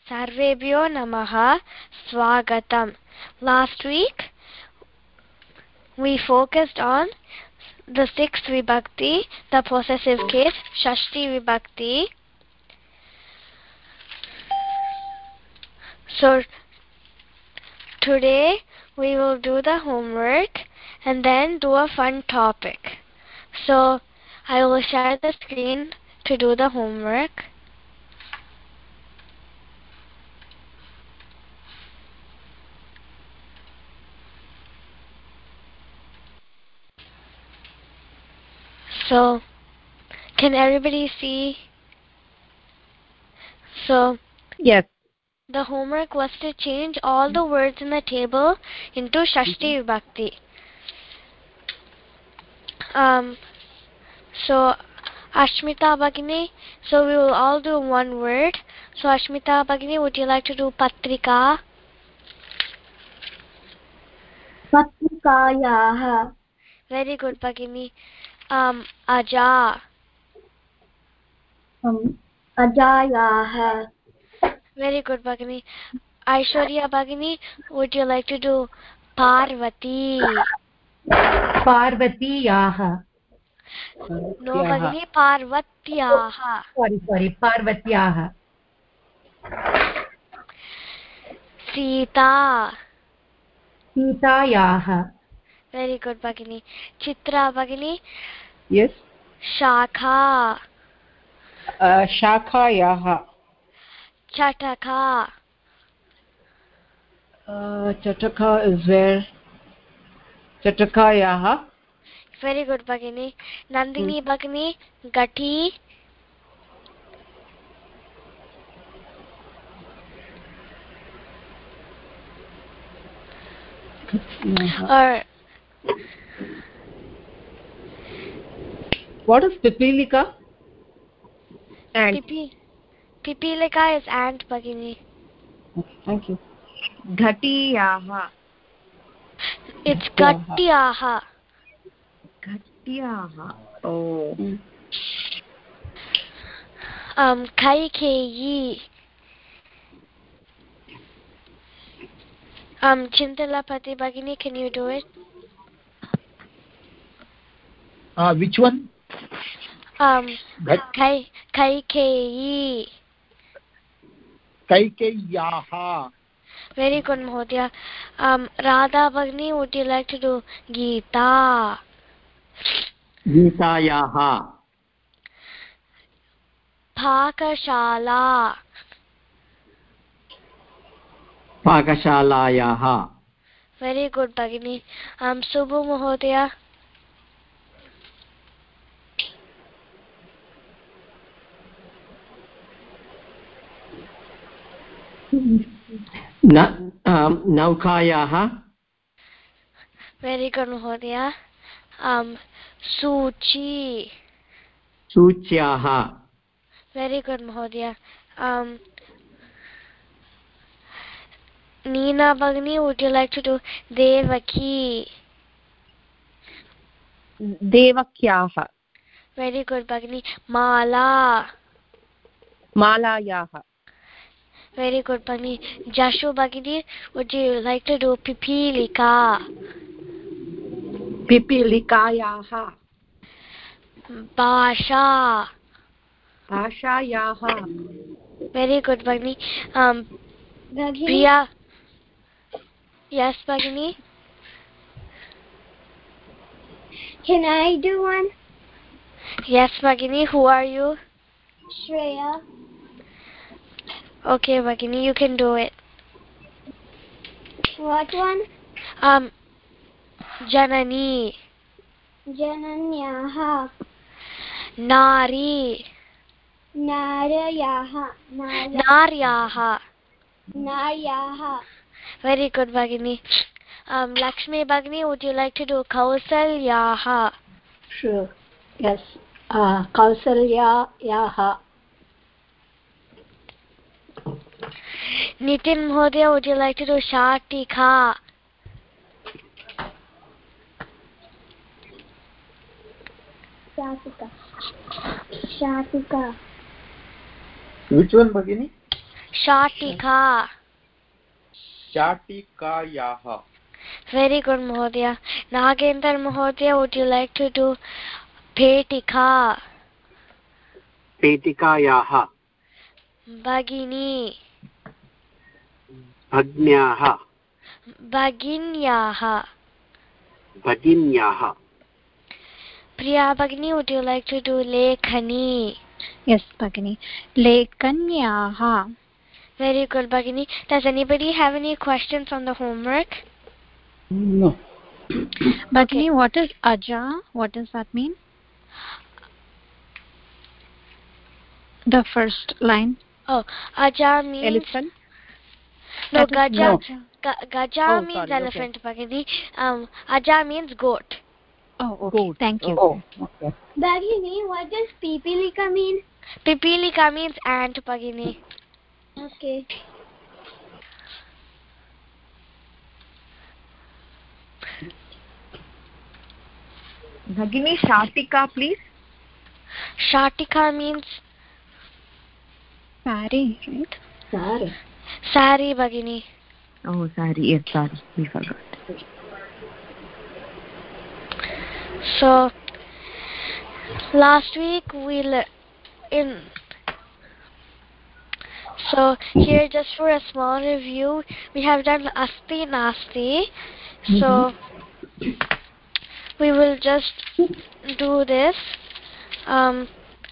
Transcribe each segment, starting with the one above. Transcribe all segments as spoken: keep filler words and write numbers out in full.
Sarvebhyo Namaha Swagatam. Last week we focused on the sixth vibhakti, the possessive case, Shashti vibhakti. So today we will do the homework and then do a fun topic. So I will share the screen to do the homework. So can everybody see? So yes, the homework was to change all the words in the table into Shashti vibhakti. Um, so Ashmita Bhagini, so we will all do one word. So Ashmita Bhagini, would you like to do Patrika? Patrikayah. Very good, Bhagini. Um, Aja. Um, Ajayah. Very good, Bhagini. Aishwarya Bhagini, would you like to do Parvati? Parvatiyah. No, Bhagini, Parvatyaha. Sorry, sorry, Parvatiyah. Sita. Sitayah. Very good, Bhagini. Chitra Bhagini. Yes. Shakha. Uh, Shakayah. Chataka. Uh, Chataka is where? Chatakayah. Very good, Bhagini. Nandini hmm. Bhagini. Gati. Or what is Pipilika? Ant. Pipi. Pipilika is ant, Bhagini. Okay, thank you. Ghatiyah. It's Gatyaha. Ghatiyah. Oh. Mm. Um, Kaikeyi. Um, Chintalapati Bhagini, can you do it? Uh, which one? Um, Kai Kaikeyi. Kaikeyaha. Very good, Mahodaya. Um, Radha Bhagini, would you like to do Geeta? Geetayaha. Pakashala. Pakashalayaha. Very good, Bhagini. Um, Subhu Mahodaya. Na, um, Naukayaha. Very good, Mahodaya. Um, Suchi. Suchyaha. Very good, Mahodaya. Um, Neena Bhagini, would you like to do Devaki? Devakyah. Very good, Bhagini. Mala. Malayah. Very good, Bhagini. Jashu Bhagini, would you like to do Pipilika? Pipilikayah. Basha. Bhashayah. Very good, Bhagini. Um, Bhagini? Priya. Yes, Bhagini? Can I do one? Yes, Bhagini. Who are you? Shreya. Okay, Bhagini, you can do it. What one? Um, Janani. Jananyaha. Nari. Narayaha. Naryaha. Naryaha. Very good, Bhagini. Um, Lakshmi Bhagini, would you like to do Kausalyaha? Sure. Yes. Uh, Kausalyayaha. Nitin Mahodaya, would you like to do Shatika? Shatika. Shatika. Which one, Bhagini? Shatika. Shatikayaha. Very good, Mahodaya. Nagendra Mahodaya, would you like to do Petika? पेटिकायाः Bhagini. भग्न्याः Bhaginyaha. भगिन्याः Priya Bhagini, would you like to do Lekhani? Yes, Bhagini. Lekanyaha. Very good, Bhagini. Does anybody have any questions on the homework? No. Bhagini, Okay. what is aja? What does that mean? The first line. Oh, Aja means... Elephant. No, That is Gaja. no. Ga- Gaja Oh, means sorry, elephant, Bhagini. Um, Aja means goat. Oh, okay. Goat. Thank you. Oh, okay. Bhagini, what does Pipilika mean? Pipilika means ant, Bhagini. Okay. Bhagini, Shatika, please. Shatika means Sari, right? Sorry. sari, Bhagini. Oh, sorry. Yes, sorry. We forgot. So, last week we le- in so here just for a small review, we have done asti nasti. So we will just do this. Um,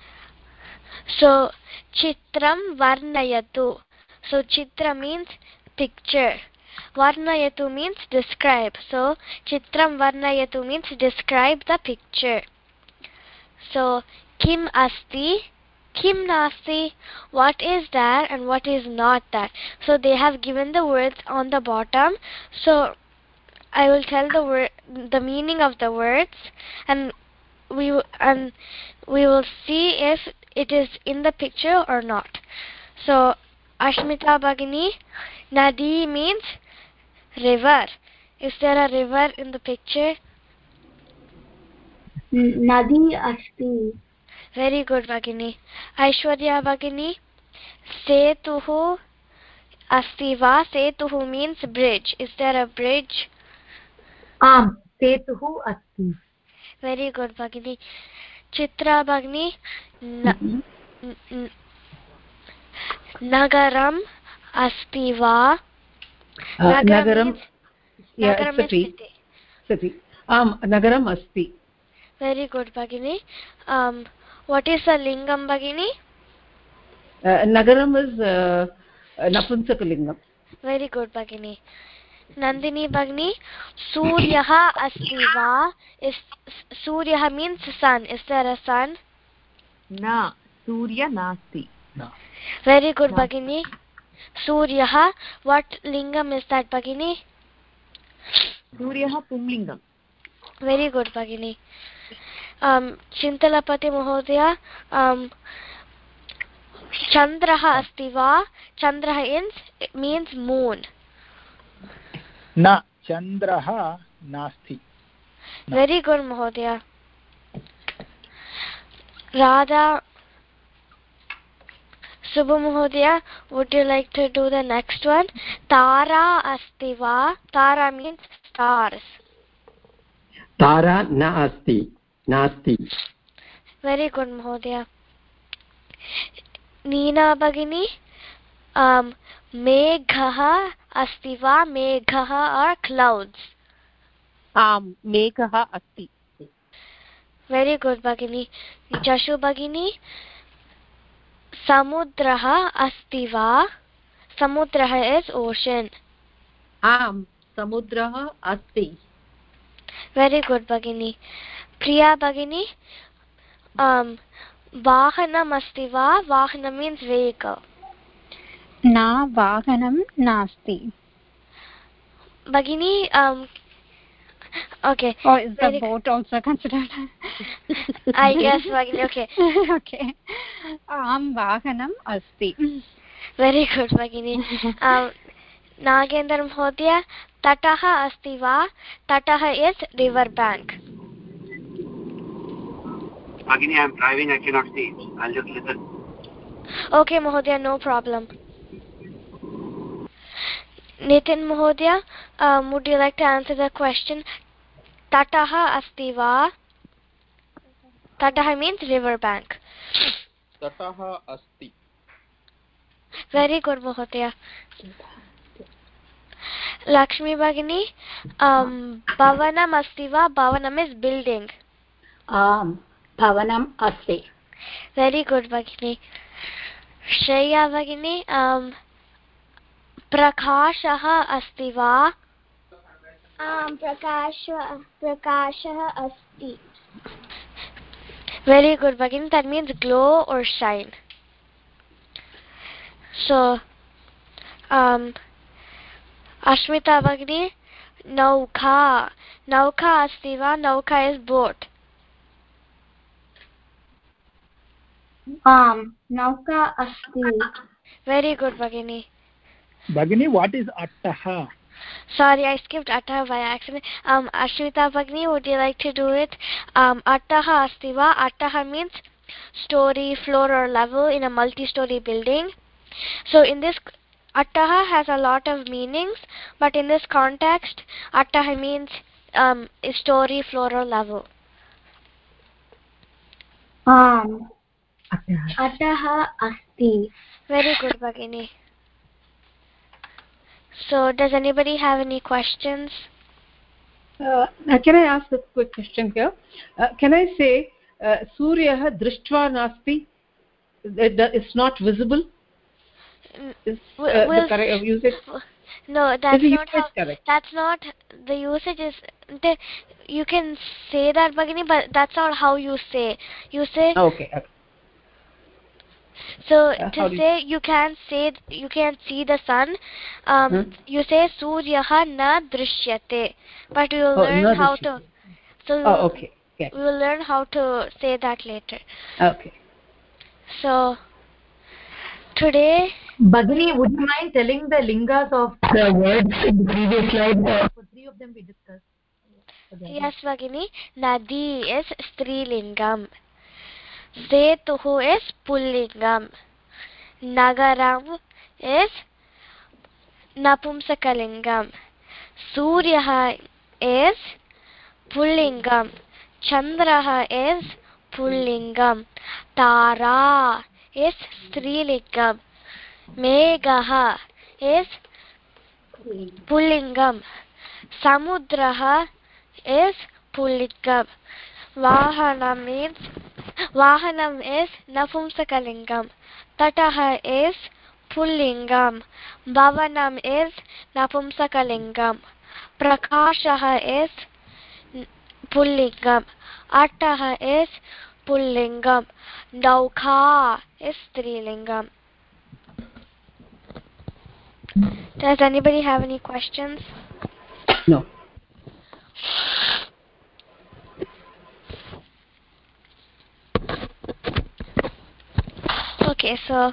so chitram varnayatu. So chitra means picture. Varnayatu means describe. So chitram varnayatu means describe the picture. So kim asti, kim nasti, what is that and what is not that. So they have given the words on the bottom. So I will tell the word, the meaning of the words, and we w- and we will see if it is in the picture or not. So Ashmita Bhagini, Nadi means river. Is there a river in the picture? Nadi asti. Very good, Bhagini. Aishwarya Bhagini, Setuhu asti va. Setuhu means bridge. Is there a bridge? Am. Setuhu asti. Very good, Bhagini. Chitra Bhagini, na- Mhm. n- n- Nagaram asti va. Uh, Nagaram Nagaram, means, yeah, Nagaram means city. city. City. Um, Nagaram asti. Very good, Bhagini. Um, what is the lingam, Bhagini? Uh, Nagaram is uh, uh, Napunsakalingam. Very good, Bhagini. Nandini Bhagini, Suryaha asti va. Is Suryaha means sun. Is there a sun? Na. Surya nasti. Very good, Bhagini. Suryaha. What lingam is that, Bhagini? Suryaha pumlingam. Very good, Bhagini. Um, Chintalapati Mahodaya, um, Chandraha asti va. Chandraha means, means moon. न चन्द्रः नास्ति Very good, Mahodaya. Radha Subha Mahodaya, would you like to do the next one? Tara asti va. Tara means stars. तारा न अस्ति नास्ति Very good, Mahodaya. Neena Bhagini, um, Meghaha asti va. Meghaha are clouds. Am. Meghaha asti. Very good, Bhagini. Jashu Bhagini, Samudraha asti va. Samudraha is ocean. Am. Samudraha asti. Very good, Bhagini. Priya Bhagini, um, Vahanam asti va. Vahana means vehicle. Na vahanam nasti. Bhagini, um, okay. Or is the Very boat also considered? I guess, Bhagini, okay. Okay. Am vahanam asti. Very good, Bhagini. um, Nagendra Mahodaya, Tataha asti va. Tataha is river bank. Bhagini, I am driving, I cannot see. I'll just listen. Okay, Mahodaya, no problem. Nitin Mahodaya, um, would you like to answer the question? Tataha asti va? Tataha means river bank. Tataha asti. Very good, Mahodaya. Lakshmi Bhagini, um, Bhavanam asti va? Bhavanam is building. आम् भवनम् अस्ति. Very good, Bhagini. Shreya Bhagini, um, Prakashaha asti va? आम् प्रकाश प्रकाशः अस्ति. Very good, Bhagini. That means glow or shine. So, um, Ashmita Bhagini, Naukha. Naukha asti va? Naukha is boat. आम् नौका अस्ति. Very good, Bhagini. Bhagini, what is attaha? Sorry, I skipped Attaha by accident. Um, Ashmita Bhagini, would you like to do it? Um, Attaha asti va? Attaha means story, floor or level in a multi-story building. So in this, Attaha has a lot of meanings, but in this context, Attaha means um, a story, floor or level. आम् अतः अस्ति. Very good, Bhagini. So, does anybody have any questions? Uh, can I ask a quick question here? Uh, can I say uh, Suryah drishtva nasti? It's not visible? Is uh, We'll, the correct usage? No, that's is not how. Correct? That's not the usage. Is the, you can say that, Bhagini, but that's not how you say. You say. Okay. okay. So Uh, to say you, you can't say you can't see the sun. Um, hmm? You say Suryaha na drishyate, but we will oh, learn how to. So oh, okay. okay. We will learn how to say that later. Okay. So today. Bhagini, would you mind telling the lingas of the words in the previous slide? For three of them we discussed. Yes, Bhagini. Nadi is Strilingam. Setuhu is Pullingam. Nagaram is Napumsakalingam. Suryaha is Pullingam. Chandraha is Pullingam. Tara is Strilingam. Meghaha is Pullingam. Samudraha is Pullingam. Vahana means Vahanam is Napumsakalingam. Tataha is Pullingam. Bhavanam is Napumsakalingam. Prakashaha is Pullingam. Attaha is Pullingam. Naukha is Strilingam. Does anybody have any questions? No. Okay, so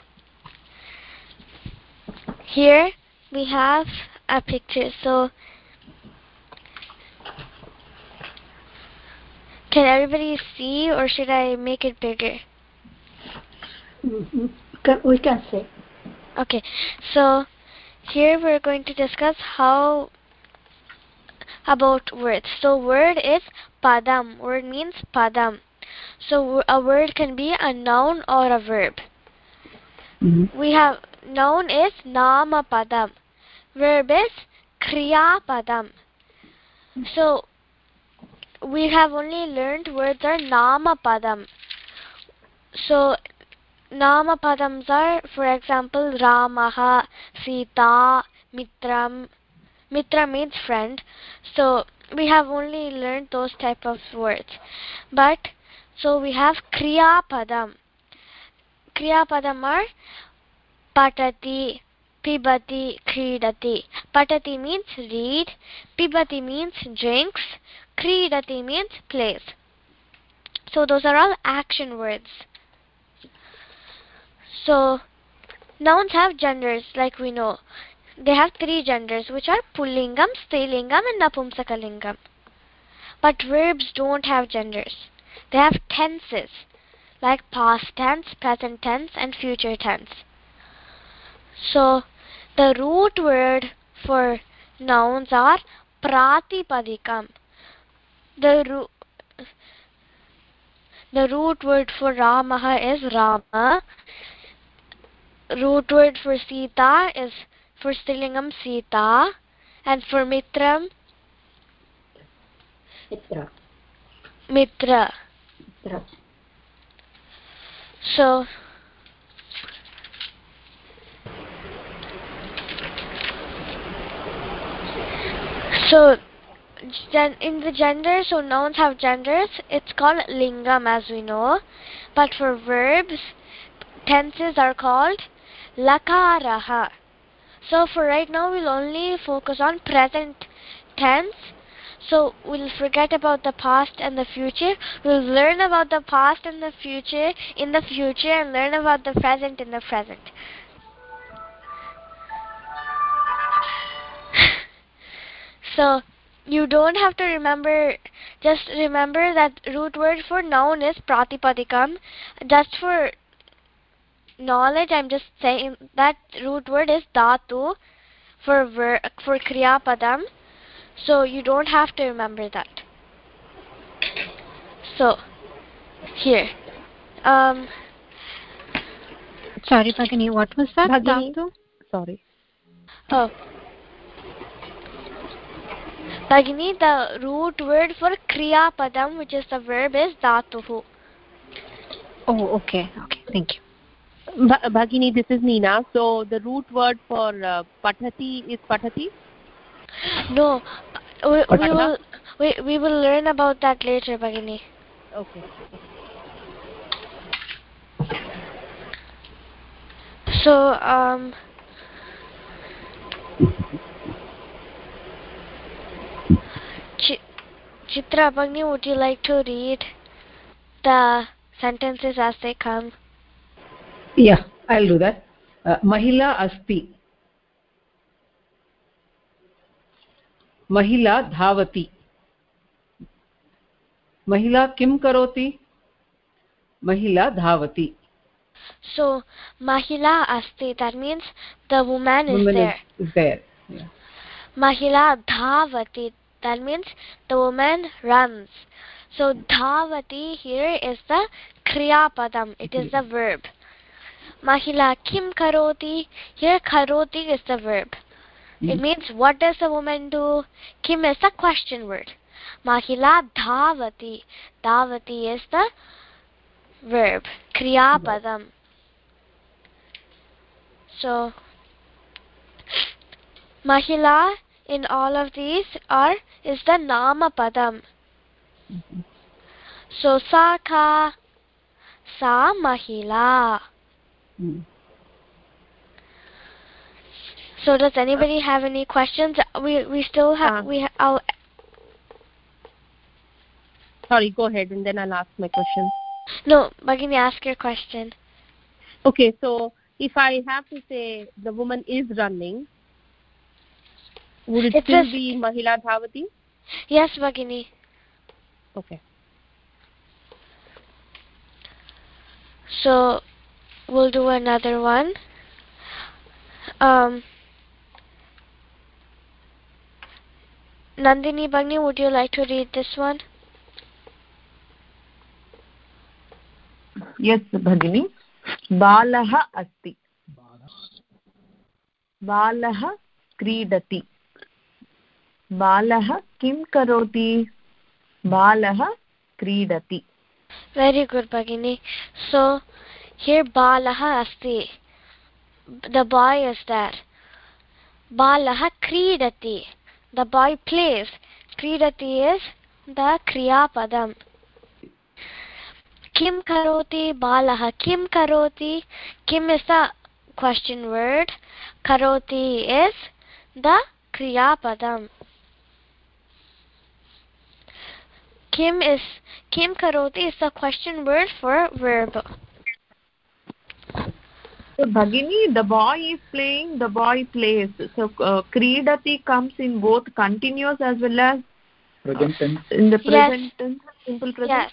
here we have a picture. So can everybody see, or should I make it bigger? Mm-hmm. We can see. Okay, so here we're going to discuss how about words. So word is padam. Word means padam. So a word can be a noun or a verb. Mm-hmm. We have noun is nama padam. Verb is kriya padam. So we have only learned words are nama padam. So nama padams are, for example, Ramaha, Sita, Mitram. Mitra means friend. So we have only learned those type of words. But so we have kriya padam. Kriya padam are patati, pibati, kridati. Patati means read, pibati means drinks, kridati means plays. So those are all action words. So nouns have genders, like we know. They have three genders, which are Pullingam, Strilingam and Napumsakalingam. But verbs don't have genders. They have tenses, like past tense, present tense and future tense. So the root word for nouns are pratipadikam. The root the root word for Ramaha is Rama. Root word for Sita is for Strilingam Sita, and for Mitram Mitra. Mitra. Mitra. So so gen in the gender, so nouns have genders. It's called lingam, as we know, but for verbs, tenses are called lakaraha. So for right now, we'll only focus on present tense. So we'll forget about the past and the future. We'll learn about the past and the future in the future, and learn about the present in the present. So you don't have to remember, just remember that root word for noun is pratipadikam. Just for knowledge, I'm just saying that root word is dhatu for ver for kriya padam. So you don't have to remember that. So here, um, Sorry, Bhagini, what was that? Bhagini. Dhatu? Sorry. oh, Bhagini, the root word for kriya padam, which is the verb, is dhatuhu. Oh, okay, okay, thank you. Bha- Bhagini, this is Neena. So the root word for uh, patati is patati? No, we, we will we, we will learn about that later, Bhagini. Okay. So um Ch Chitra, Bhagini, would you like to read the sentences as they come? Yeah, I'll do that. uh, Mahila asti. Mahila dhavati. Mahila kim karoti? Mahila dhavati. So Mahila asti, that means the woman is Woman there. is, is there. Yeah. Mahila dhavati, that means the woman runs. So dhavati here is the kriya padam, it is the verb. Mahila kim karoti, here karoti is the verb. Mm-hmm. It means what does the woman do? Kim is the question word. Mahila dhavati, dhavati is the verb, kriya padam. So Mahila in all of these are is the nama padam. Mm-hmm. So Saka, Sa Mahila. Mm. So does anybody have any questions? We we still have uh, we ha I'll Sorry, go ahead and then I'll ask my question. No, Bhagini, ask your question. Okay, so if I have to say the woman is running, would it it's still a, be Mahila Dhavati? Yes, Bhagini. Okay. So we'll do another one. Um, Nandini, Bhagini, would you like to read this one? Yes, Bhagini. Balaha asti. Balaha kridati. Balaha kim karoti? Balaha kridati. Very good, Bhagini. So here Balaha asti. The boy is there. Balaha kridati. The boy plays. Kridati is the kriya padam. Kim karoti? Balaha kim karoti? Kim is the question word. Karoti is the kriya padam. Kim is kim karoti is the question word for verb. So Bhagini, the boy is playing, the boy plays. So uh, kridati comes in both continuous as well as present tense. Uh, in the present yes. tense, simple present. Yes.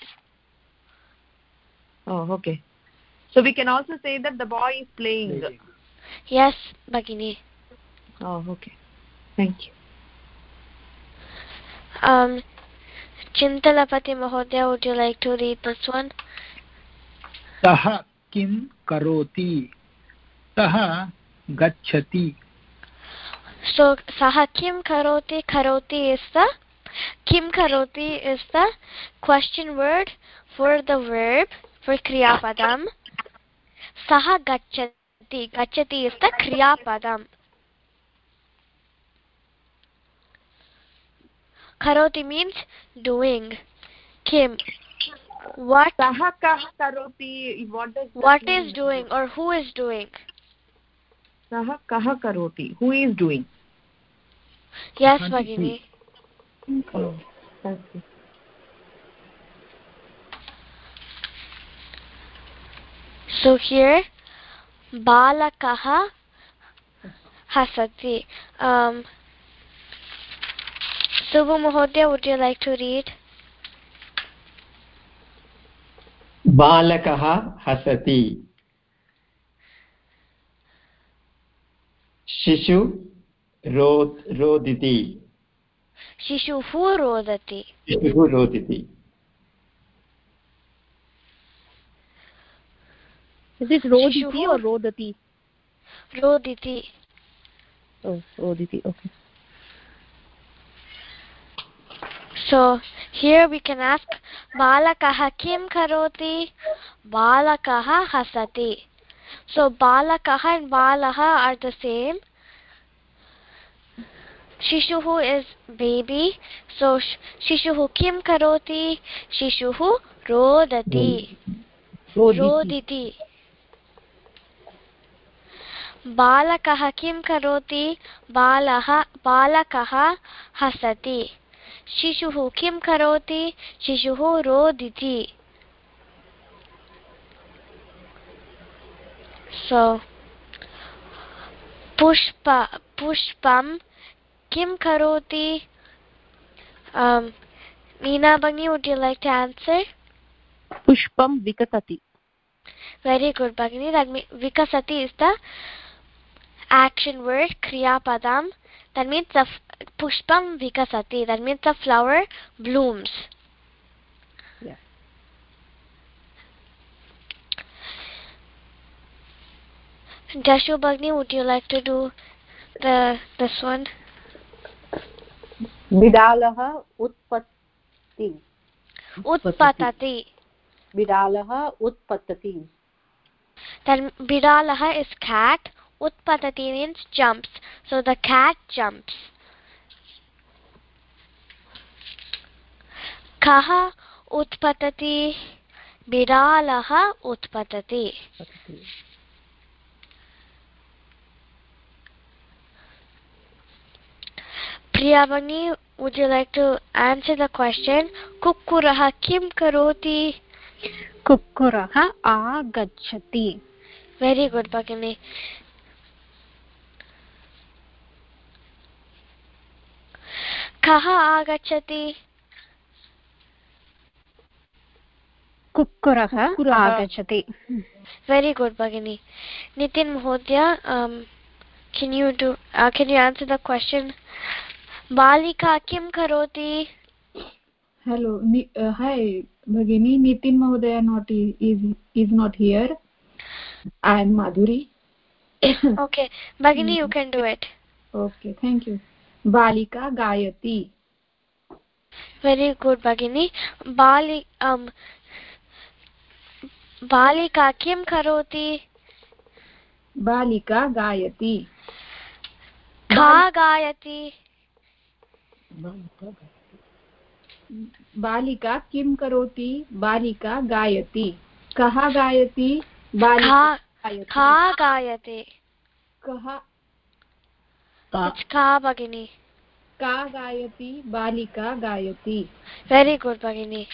Oh, okay. So we can also say that the boy is playing. Yes, Bhagini. Oh, okay. Thank you. Um, Chintalapati Mahodaya, would you like to read this one? Saha kim karoti. Saha gacchati. So, Saha kim karoti. Karoti is the Kim karoti is the question word for the verb for Kriya Padam. Saha gacchati. Gacchati is the Kriya Padam. Karoti means doing. Kim. What? Saha kah karoti. What does What mean? is doing or who is doing? Saha kah karoti. Who is doing? Yes, Bhagini. Oh, thank you. So here, balakaha hasati. Um, Subhu Mahodaya, would you like to read? Balakaha hasati. Shishu rod roditi. Shishuhu rodati. Shishuhu roditi. Is it roditi or rodati? Roditi. Oh, roditi. Okay. So here we can ask balakaha kim karoti, balakaha hasati. So balakaha and balaha are the same. Shishuhu is baby. So Shishuhu kim karoti, Shishuhu rodati. Roditi. Balakaha kim karoti, balaha balakaha hasati. Shishuhu kim karoti, Shishuhu roditi. So pushpa pushpam kim karoti. Um, Neena Bhagini, would you like to answer? Pushpam vikasati. Very good, Bhagini. That means vikasati is the action word, kriya padam. That means the pushpam vikasati. That means the flower blooms. Yeah. Jashu Bhagini, would you like to do the this one? Bidalaha utpatti. Utpatati. Bidalaha utpatati. Then bidalaha is cat. Utpatati means jumps. So the cat jumps. Kaha utpatati. Bidalaha utpatati. Priyavani, would you like to answer the question? Kukkuraha kim karoti? Kukkuraha agacchati. Very good, Bhagini. Kaha agacchati? Kukkuraha agacchati. Very good, Bhagini. Nitin Mahodaya, um, can you do? Uh, can you answer the question? Balika kim karoti? Hello, Ni uh, hi, Bhagini. Nitin Mahodaya not is is not here. I am Madhuri. Okay, Bhagini, you can do it. Okay, thank you. Balika gayati. Very good, Bhagini. Bali um. Balika kim karoti? Balika gayati. Ka gayati. Balika kim karoti? Balika gayati. Kaha gayati? Balika gayati. Ka gayati. Kaha. It's ka, Bhagini. Ka gayati. Balika gayati. Very good, Bhagini.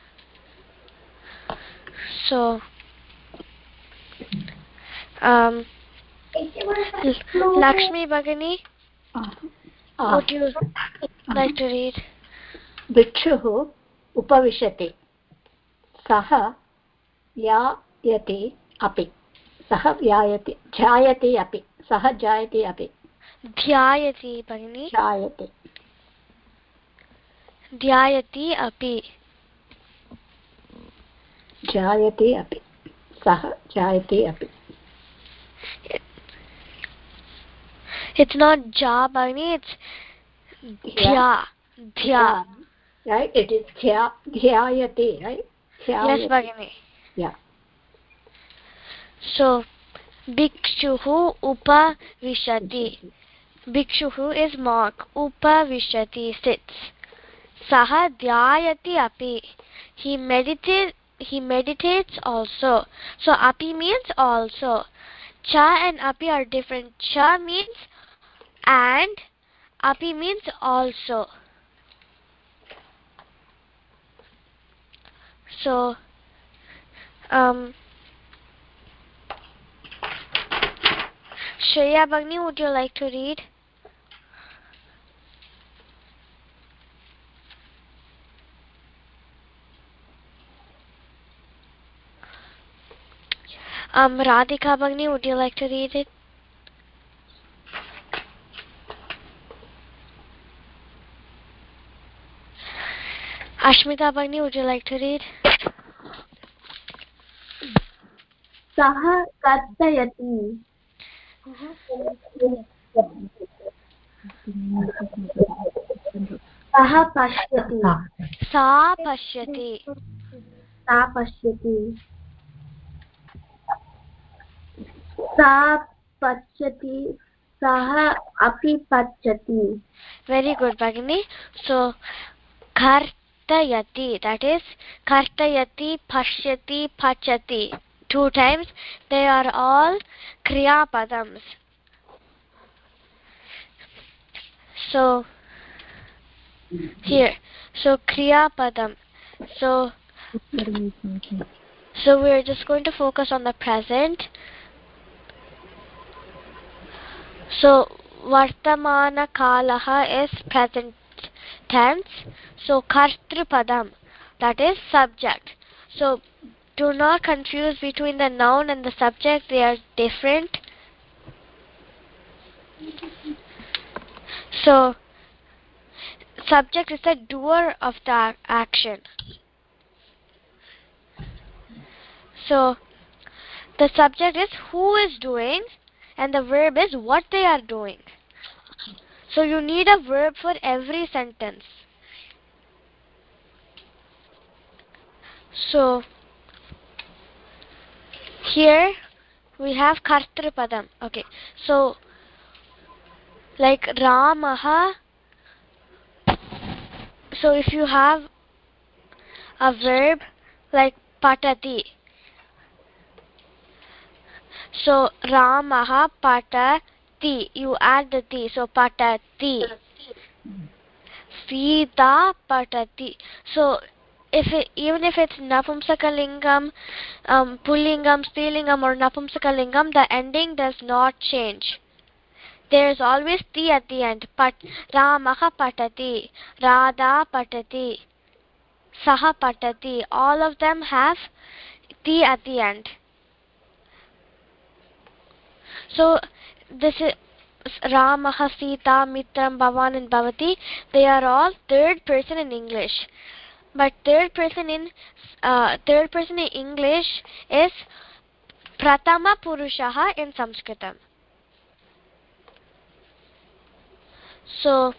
So, um, Lakshmi Bhagini, would you like to read? Bhikshuhu upavishati. Saha vyayati api. Saha vyayati jayati api. Saha jayati api. ध्यायति भगिनी ध्यायते ध्यायति अपि जायते अपि सः जायते अपि it's not ja bhagini it's dhya dhya right it is dhya dhyayate right dhyayate. Yes bhagini yeah so bhikshuhu upavishati bhikshuhu is monk upavishati sits saha dhyayati api he meditates he meditates also so api means also cha and api are different cha means and api means also so um Shreya Bhagini, would you like to read? Um, Radhika Bhagini, would you like to read it? Ashmita Bhagini, would you like to read? Saha kattayati. Saha pashyati. Sa pashyati. Sa pashyati. Sa pashyati. Saha api pashyati. Very good, Bhagini. So, kartayati, that is kartayati, pashyati, pachati. Two times. They are all kriya padams. So, here. So, kriya padam. So, so we're just going to focus on the present. So, vartamana kalaha is present tense. So, kartrupadam, that is subject. So, do not confuse between the noun and the subject. They are different. So, subject is the doer of the action. So, the subject is who is doing and the verb is what they are doing. So, you need a verb for every sentence. So, here we have kartrupadam. Okay, so like Ramaha. So if you have a verb like patati. So Ramaha patati. You add the ti. So patati. Sita patati. So if it, even if it's napumsakalingam, um, pullingam, strilingam or napumsakalingam, the ending does not change. There is always ti at the end. Pat, Ramaha patati, Radha patati, Saha patati. All of them have ti at the end. So this is Ramaha, Sita, Mitram, Bhavan and Bhavati. They are all third person in English. But third person in uh, third person in English is Pratama Purushaha in Sanskritam. So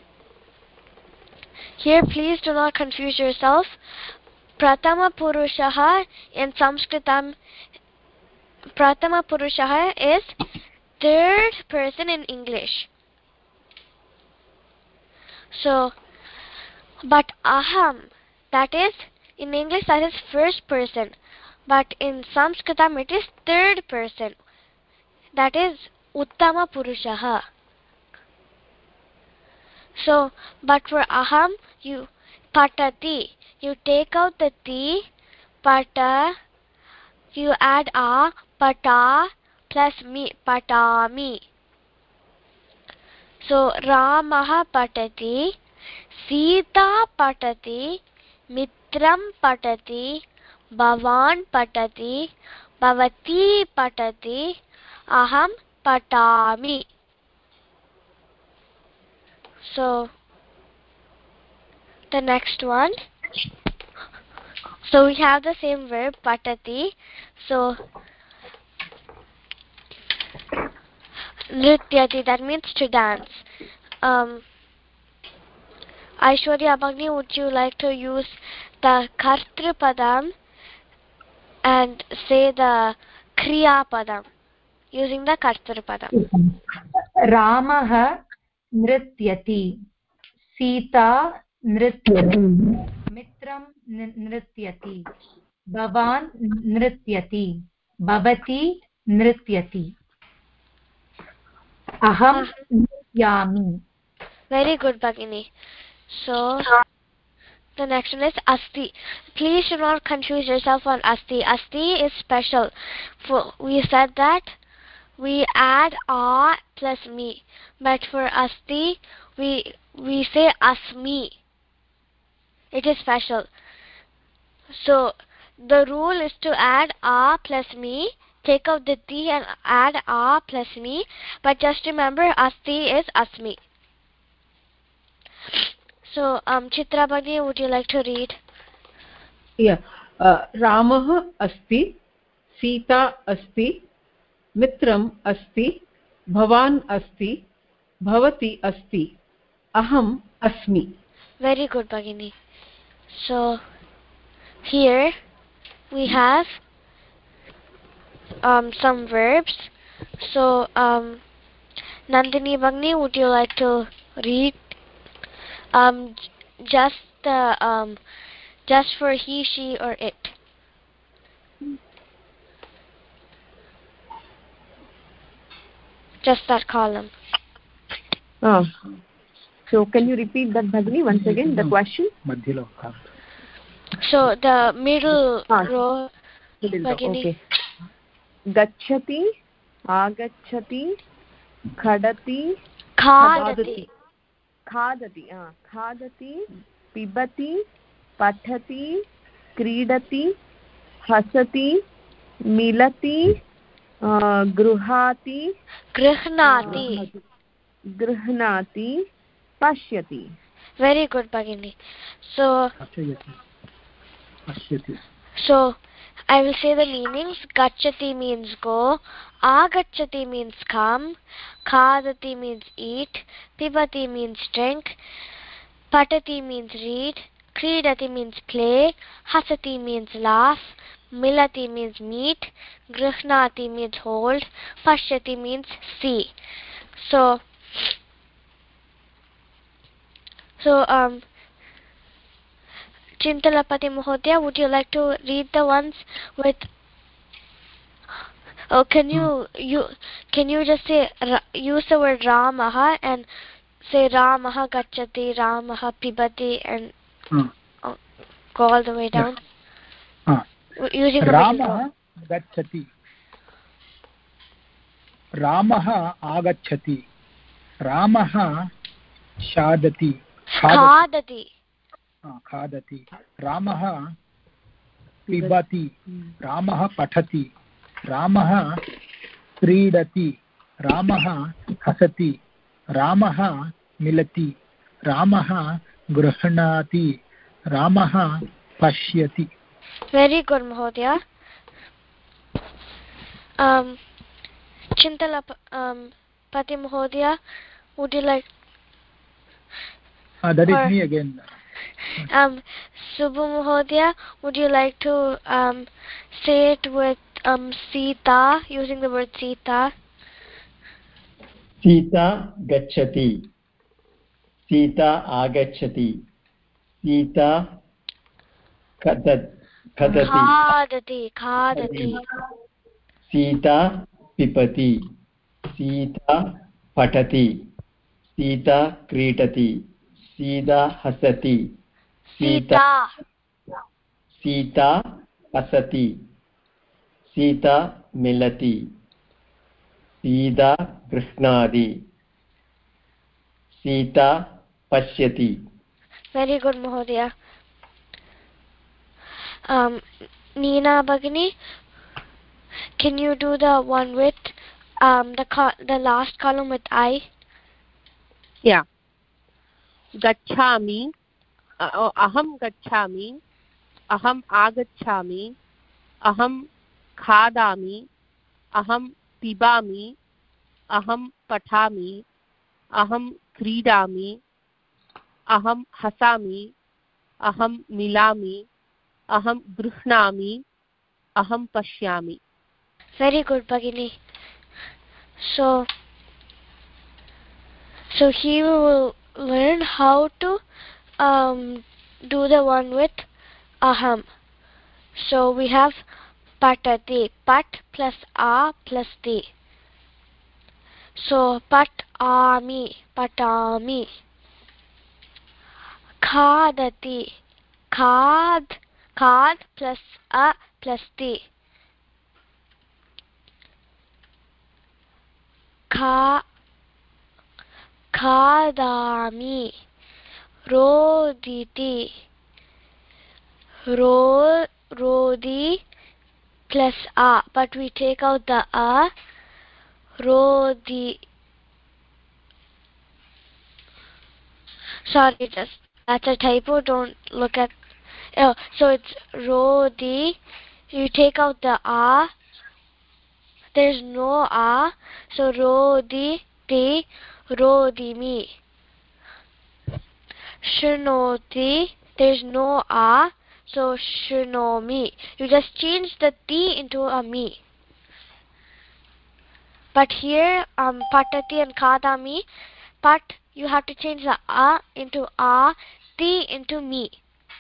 here please do not confuse yourself. Pratama Purushaha in Sanskritam, Pratama Purushaha is third person in English. So, but aham, that is, in English that is first person. But in Sanskritam it is third person. That is Uttama Purushaha. So, but for aham, you patati, you take out the ti, pata, you add a, pata plus mi, patami. So, Ramaha patati, Sita patati, Mitram patati, Bhavan patati, Bhavati patati, Aham patami. So the next one. So we have the same verb, patati. So nrityati, that means to dance. Um, Aishwarya Bhagini, would you like to use the kartru padam and say the kriya padam using the kartru padam? Ramah nrityati, Sita nrityati, Mitram nrityati, Bhavan nrityati, Bhavati nrityati, Aham nrityami. Very good, Bhagini. So the next one is asti. Please do not confuse yourself on asti. Asti is special. For we said that we add a plus me, but for asti we we say asmi. It is special. So the rule is to add a plus me, take out the t and add a plus me, but just remember asti is asmi. So um Chitra Bhagini, would you like to read? Yeah. uh, Ramah asti, Sita asti, Mitram asti, Bhavan asti, Bhavati asti, Aham asmi. Very good, Bhagini. So here we have um, some verbs. So um, Nandini Bhagini, would you like to read um, just the um, just for he, she, or it? Just that column. Oh. So can you repeat that, Bhagini, once again, the question? So the middle ah, row, middle Bhagini. Okay. Gacchati, agacchati, khadati, khadati, khadati, ah, khadati, pibati, pathati, kridati, hasati, milati, uh, gruhati, grihnati, uh, grihnati, pashyati. Very good, Bhagini. So, so I will say the meanings. Gacchati means go, agacchati means come, khadati means eat, pibati means drink, patati means read, kridati means play, hasati means laugh, milati means meet, grihnati means hold, pashyati means see. So, so um, Chintalapati Mahodaya, would you like to read the ones with? Oh, can you you can you just say use the word Ramaha and say Ramaha Gacchati, Ramaha Pibati, and hmm. oh, go all the way down. Yeah. Uh. Using the Ramaha Gacchati, Ramaha Agacchati, Ramaha Shadati, Khadati. Khadati, Ramaha Pibati, Ramaha Pathati, Ramaha Kridati, Ramaha Hasati, Ramaha Milati, Ramaha Grihnati, Ramaha Pashyati. Very good, Mahodaya. Um, Chintalapati um, Pati Mahodaya, would you like? Uh, that or, is me again. Um, Subhu Mahodaya, would you like to um, say it with um, Sita, using the word Sita? Sita gacchati, Sita agacchati, Sita khadat, khadati, Khadati, khadati. Sita pipati, Sita patati, Sita kridati, Sita hasati, Sita. Sita pasati, Sita milati, Sita grihnati, Sita pashyati. Very good, Mahodaya. Um, Neena Bhagini, can you do the one with um, the co the last column with I? Yeah. गच्छामि, अहं गच्छामि, अहम् आगच्छामि, अहं खादामि, अहं पिबामि, अहं पठामि, अहं क्रीडामि, अहं हसामि, अहं मिलामि, अहं गृह्णामि, अहं पश्यामि. Very good, Bhagini. So, so here we will learn how to um, do the one with aham. So we have patati, pat plus a plus ti. So patami, patami. Khadati, khad, khad plus a plus ti. Kha, khadami, roditi, ro, rodi plus a, but we take out the a, rodi. Sorry, just that's a typo. Don't look at. Oh, so it's rodi. You take out the a. There's no a, so rodi ti, rodimi. Shrunoti. There's no a, so shrunomi. You just change the ti into a mi. But here, um, patati and khadami, pat, you have to change the a into a, ti into mi.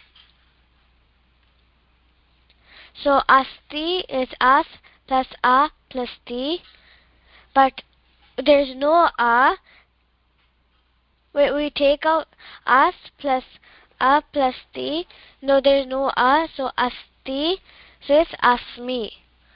So asti is as plus a plus ti, but there's no a. We, we take out as plus a plus ti. No, there's no a, so asti, so it's asmi.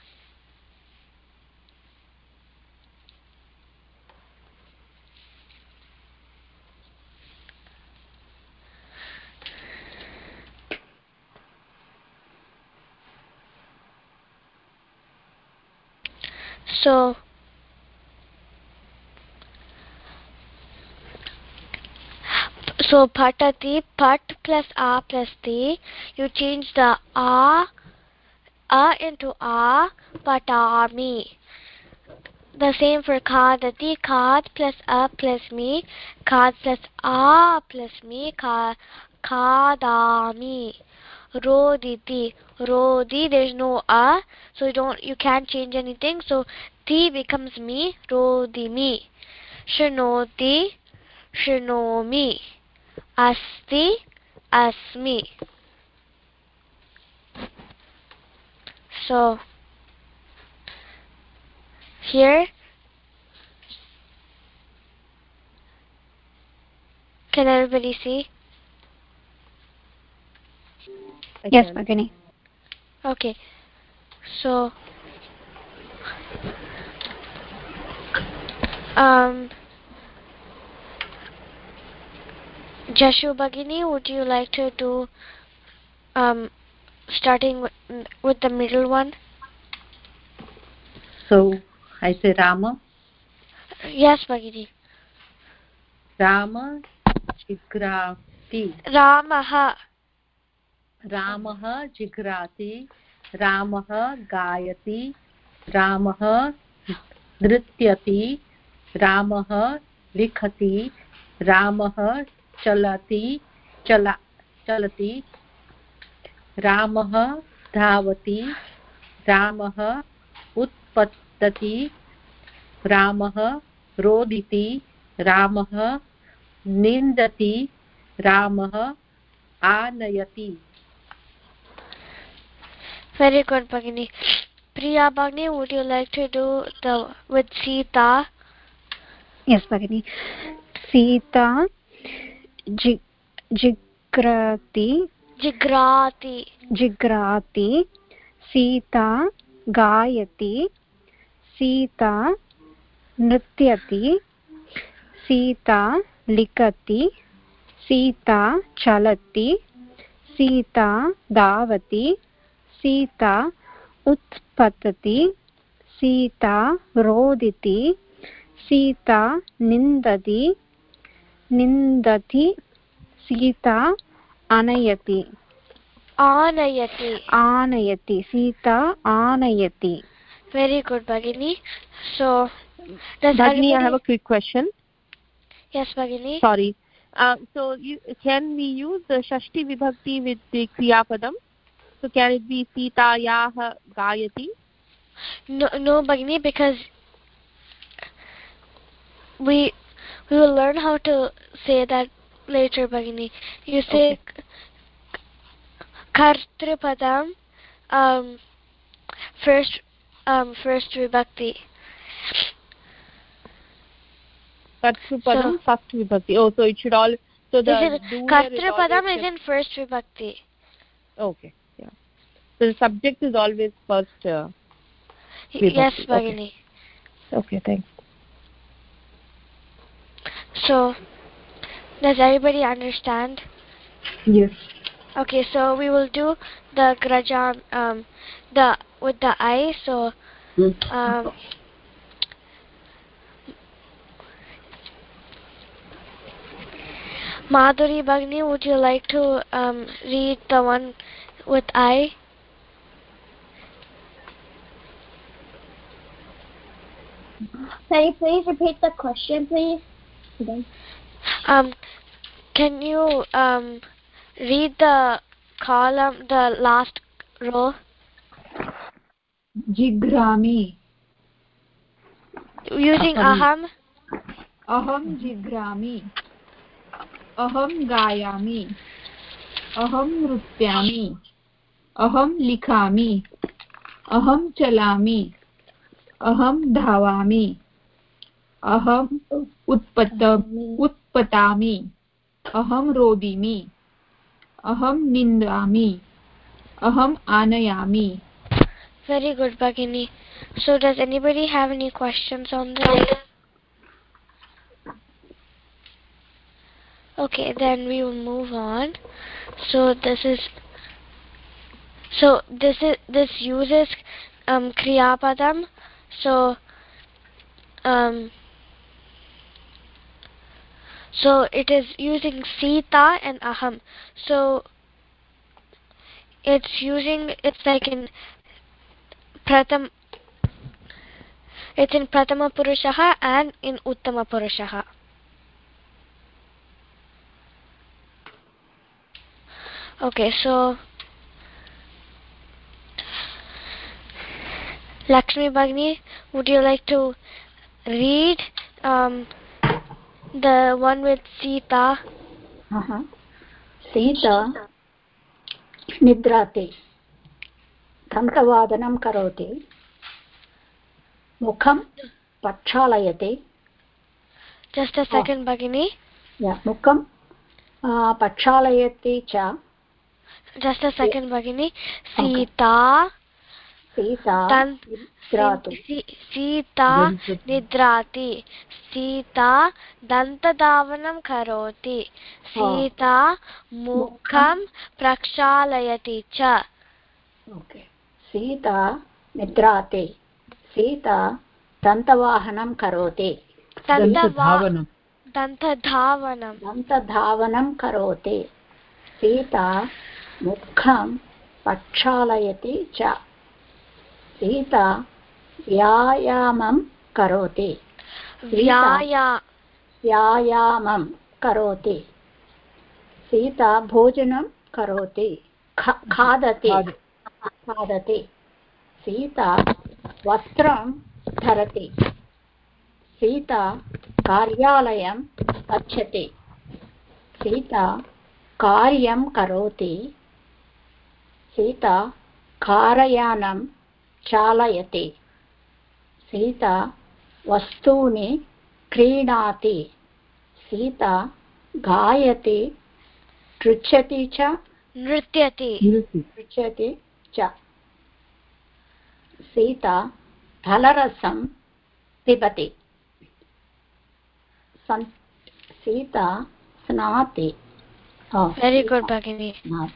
So, so patati, pat plus a plus ti, you change the a, a into a, patami. The same for khadati, khad plus a plus mi, khad plus a plus mi, khad, khadami. Roditi, rodi, there's no a, so you don't, you can't change anything, so ti becomes mi, rodimi. Shrunoti, shrunomi. Asti, asmi. So here, can everybody see? Yes, Bhagini. Okay, so um, Jashu Bhagini, would you like to do um, starting with, with the middle one? So I say Rama. Yes, Bhagini. Rama jigrati. Ramaha. Ramaha jigrati. Ramaha gayati. Ramaha nrityati. Ramaha likhati. Ramaha chalati. Chala, chalati. Ramaha dhavati. Ramaha utpattati. Ramaha roditi. Ramaha nindati. Ramaha anayati. Very good, Bhagini. Priya Bhagini, would you like to do the with Sita? Yes, Bhagini. Sita jig, jigrati. Jigrati. Jigrati. Sita gayati. Sita nrityati. Sita likati. Sita chalati. Sita davati. Sita utpatati. Sita roditi. Sita nindati. Nindati. Sita आनयति आनयति आनयति सीता आनयति. Very good, Bhagini. So does Bhagini, everybody... I have a quick question. Yes, Bhagini. Sorry. Uh, so you, can we use the Shashti Vibhakti with the Kriya Padam? So can it be Sita Yaha Gayati? No, no, Bhagini, because we we will learn how to say that later, Bhagini. You say okay. Kartripadam, um, first, um, first Vibhakti. Kartripadam, so, first Vibhakti. Oh, so it should all. So the Kartripadam is in first Vibhakti. Okay. Yeah. So the subject is always first. Uh, yes, Bhagini. Okay. okay, thanks. So, does everybody understand? Yes. Okay, so we will do the Grajan, um, the with the I. So, um, Madhuri Bhagini, would you like to um, read the one with I? Can you please repeat the question, please? Um, can you um, read the column, the last row? Jigrami. Using aham? Aham jigrami. Aham gayami. Aham nrutyami. Aham likhami. Aham chalami. Aham dhawami. Aham utpatam utpatami. Aham rodimi. Aham nindami. Aham anayami. Very good, Bhagini. So does anybody have any questions on this? Okay, then we will move on. So this is so this is this uses um Kriya Padam. So um so it is using Sita and Aham. So it's using it's like in Pratham it's in Prathama Purushaha and in Uttama Purushaha. Okay, so Lakshmi Bhagini, would you like to read um, the one with Sita? Uh-huh. Sita nidrate dantavadanam karoti mukham pakshalayate. Just a second, oh. Bhagini. Yeah, mukham uh, pakshalayate cha. Just a second, Bhagini. Sita. Sita nidrati. Sita nidrati. Sita dantadavanam karoti. Sita mukham prakshalayati cha. Okay. Sita nidrate. Sita dantavahanam karoti. Dantadavanam. Dantadavanam. Dantadavanam karoti. Sita mukham pakshalayati cha. Sita vyayamam karoti. Vyaya. Vyayamam karoti. Sita bhojanam karoti. Khadati. Khadati. Sita vastram dharati. Sita karyalayam gacchati. Sita karyam karoti. Sita karayanam chalayati. Sita vastuni krinati. Sita gayati nrutyati cha. Nrutyati. Nrutyati cha. Sita phalarasam pibati. San Sita snati. Oh, very Sita. Good, Bhagini. Snati.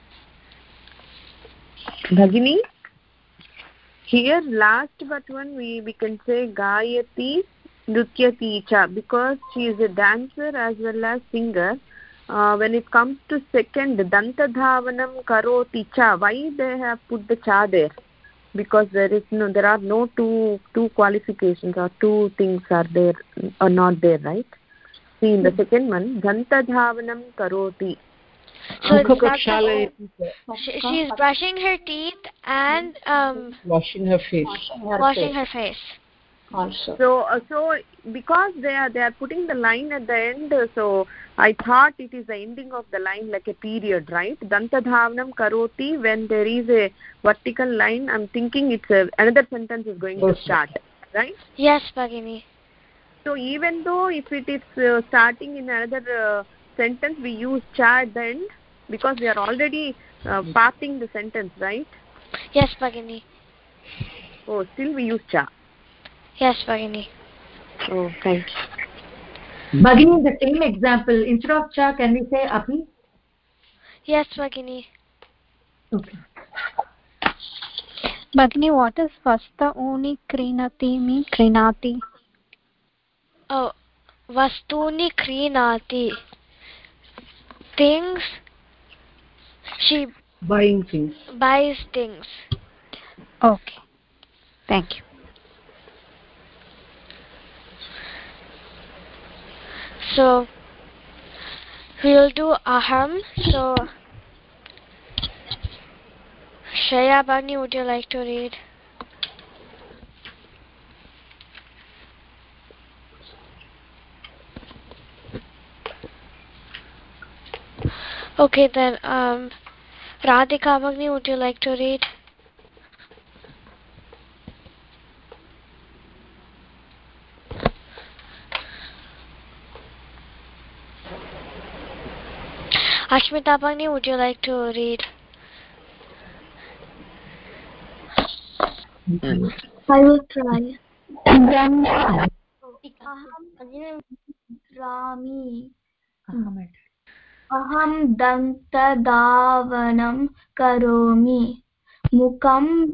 Bhagini, here last but one we, we can say Gayati Nrutyati cha because she is a dancer as well as singer. uh, when it comes to second, dantadhavanam karoti cha, why they have put the cha there? Because there is no, there are no two two qualifications or two things are there or not there, right? See, in the second one, dantadhavanam karoti. So it's she, she's brushing her teeth and um, washing her face. Washing her face. Also. So, uh, so because they are they are putting the line at the end, uh, so I thought it is the ending of the line, like a period, right? Dantadhavanam karoti. When there is a vertical line, I'm thinking it's a, another sentence is going to start, right? Yes, Bhagini. So even though if it is uh, starting in another uh, sentence, we use cha at the end because we are already uh, parting the sentence, right? Yes, Bhagini. Oh, still we use cha. Yes, Bhagini. Oh, thank you. Bhagini, the same example, instead of cha, can we say api? Yes, Bhagini. Okay. Bhagini, what does vasta uni krinati mean? Krinati. Oh, vastuni krinati. Things. She buying things. Buys things. Okay. Thank you. So we'll do aham. So Shreya Bhagini, would you like to read? Okay, then um, Radhika Bhagini, would you like to read? Ashmita Bhagini, would you like to read? Mm. I will try. Aham Rami. Aham dantadavanam karomi. Mukam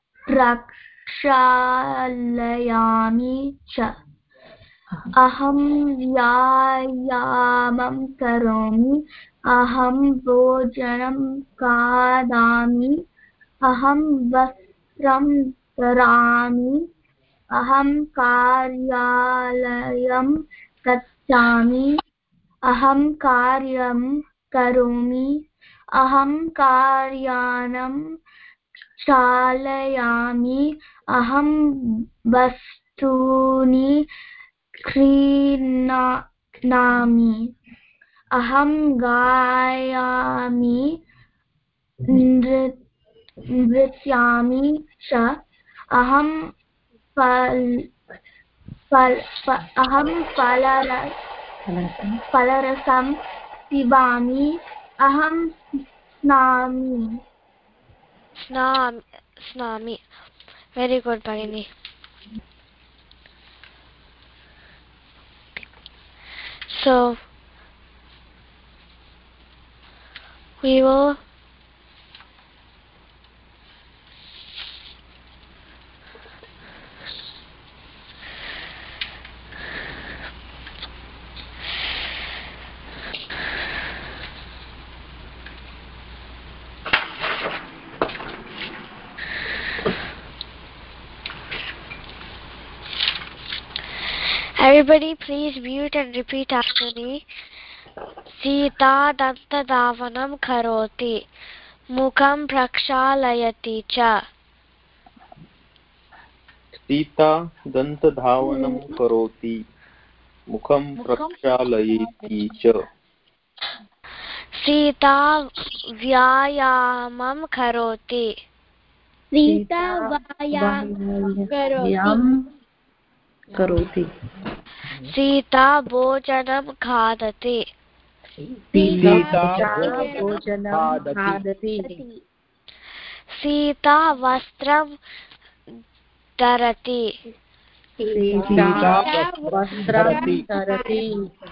prakshalayami cha. Aham vyayamam karomi. Aham bhojanam kadami. Aham vasram dharami. Aham karyalayam gacchami. Aham karyam karomi. Aham karyanam chalayami. Aham vastuni krinami. Aham gayami nrityami cha. Aham fal fal aham falaras falarasam pibami. Aham snami. Snam, snami. Very good, Bhagini. So we will everybody please mute and repeat after me. Sita dantadavanam karoti. Mukam prakshalayati cha. Sita dantadhavanam karoti. Mukham prakshalayati cha. Sita vyayamam karoti. Sita vyayamam karoti. Sita bhojanam khadati. Sita bhojanam khadati. Sita vastram dharati. Sita vastram dharati.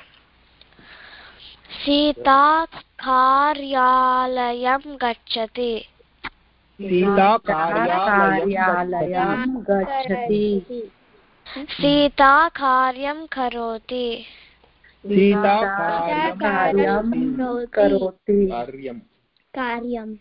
Sita karyalayam gacchati. Sita karyalayam gacchati. Sita karyam karoti. Sita कार्यं करोति कार्यं कार्यं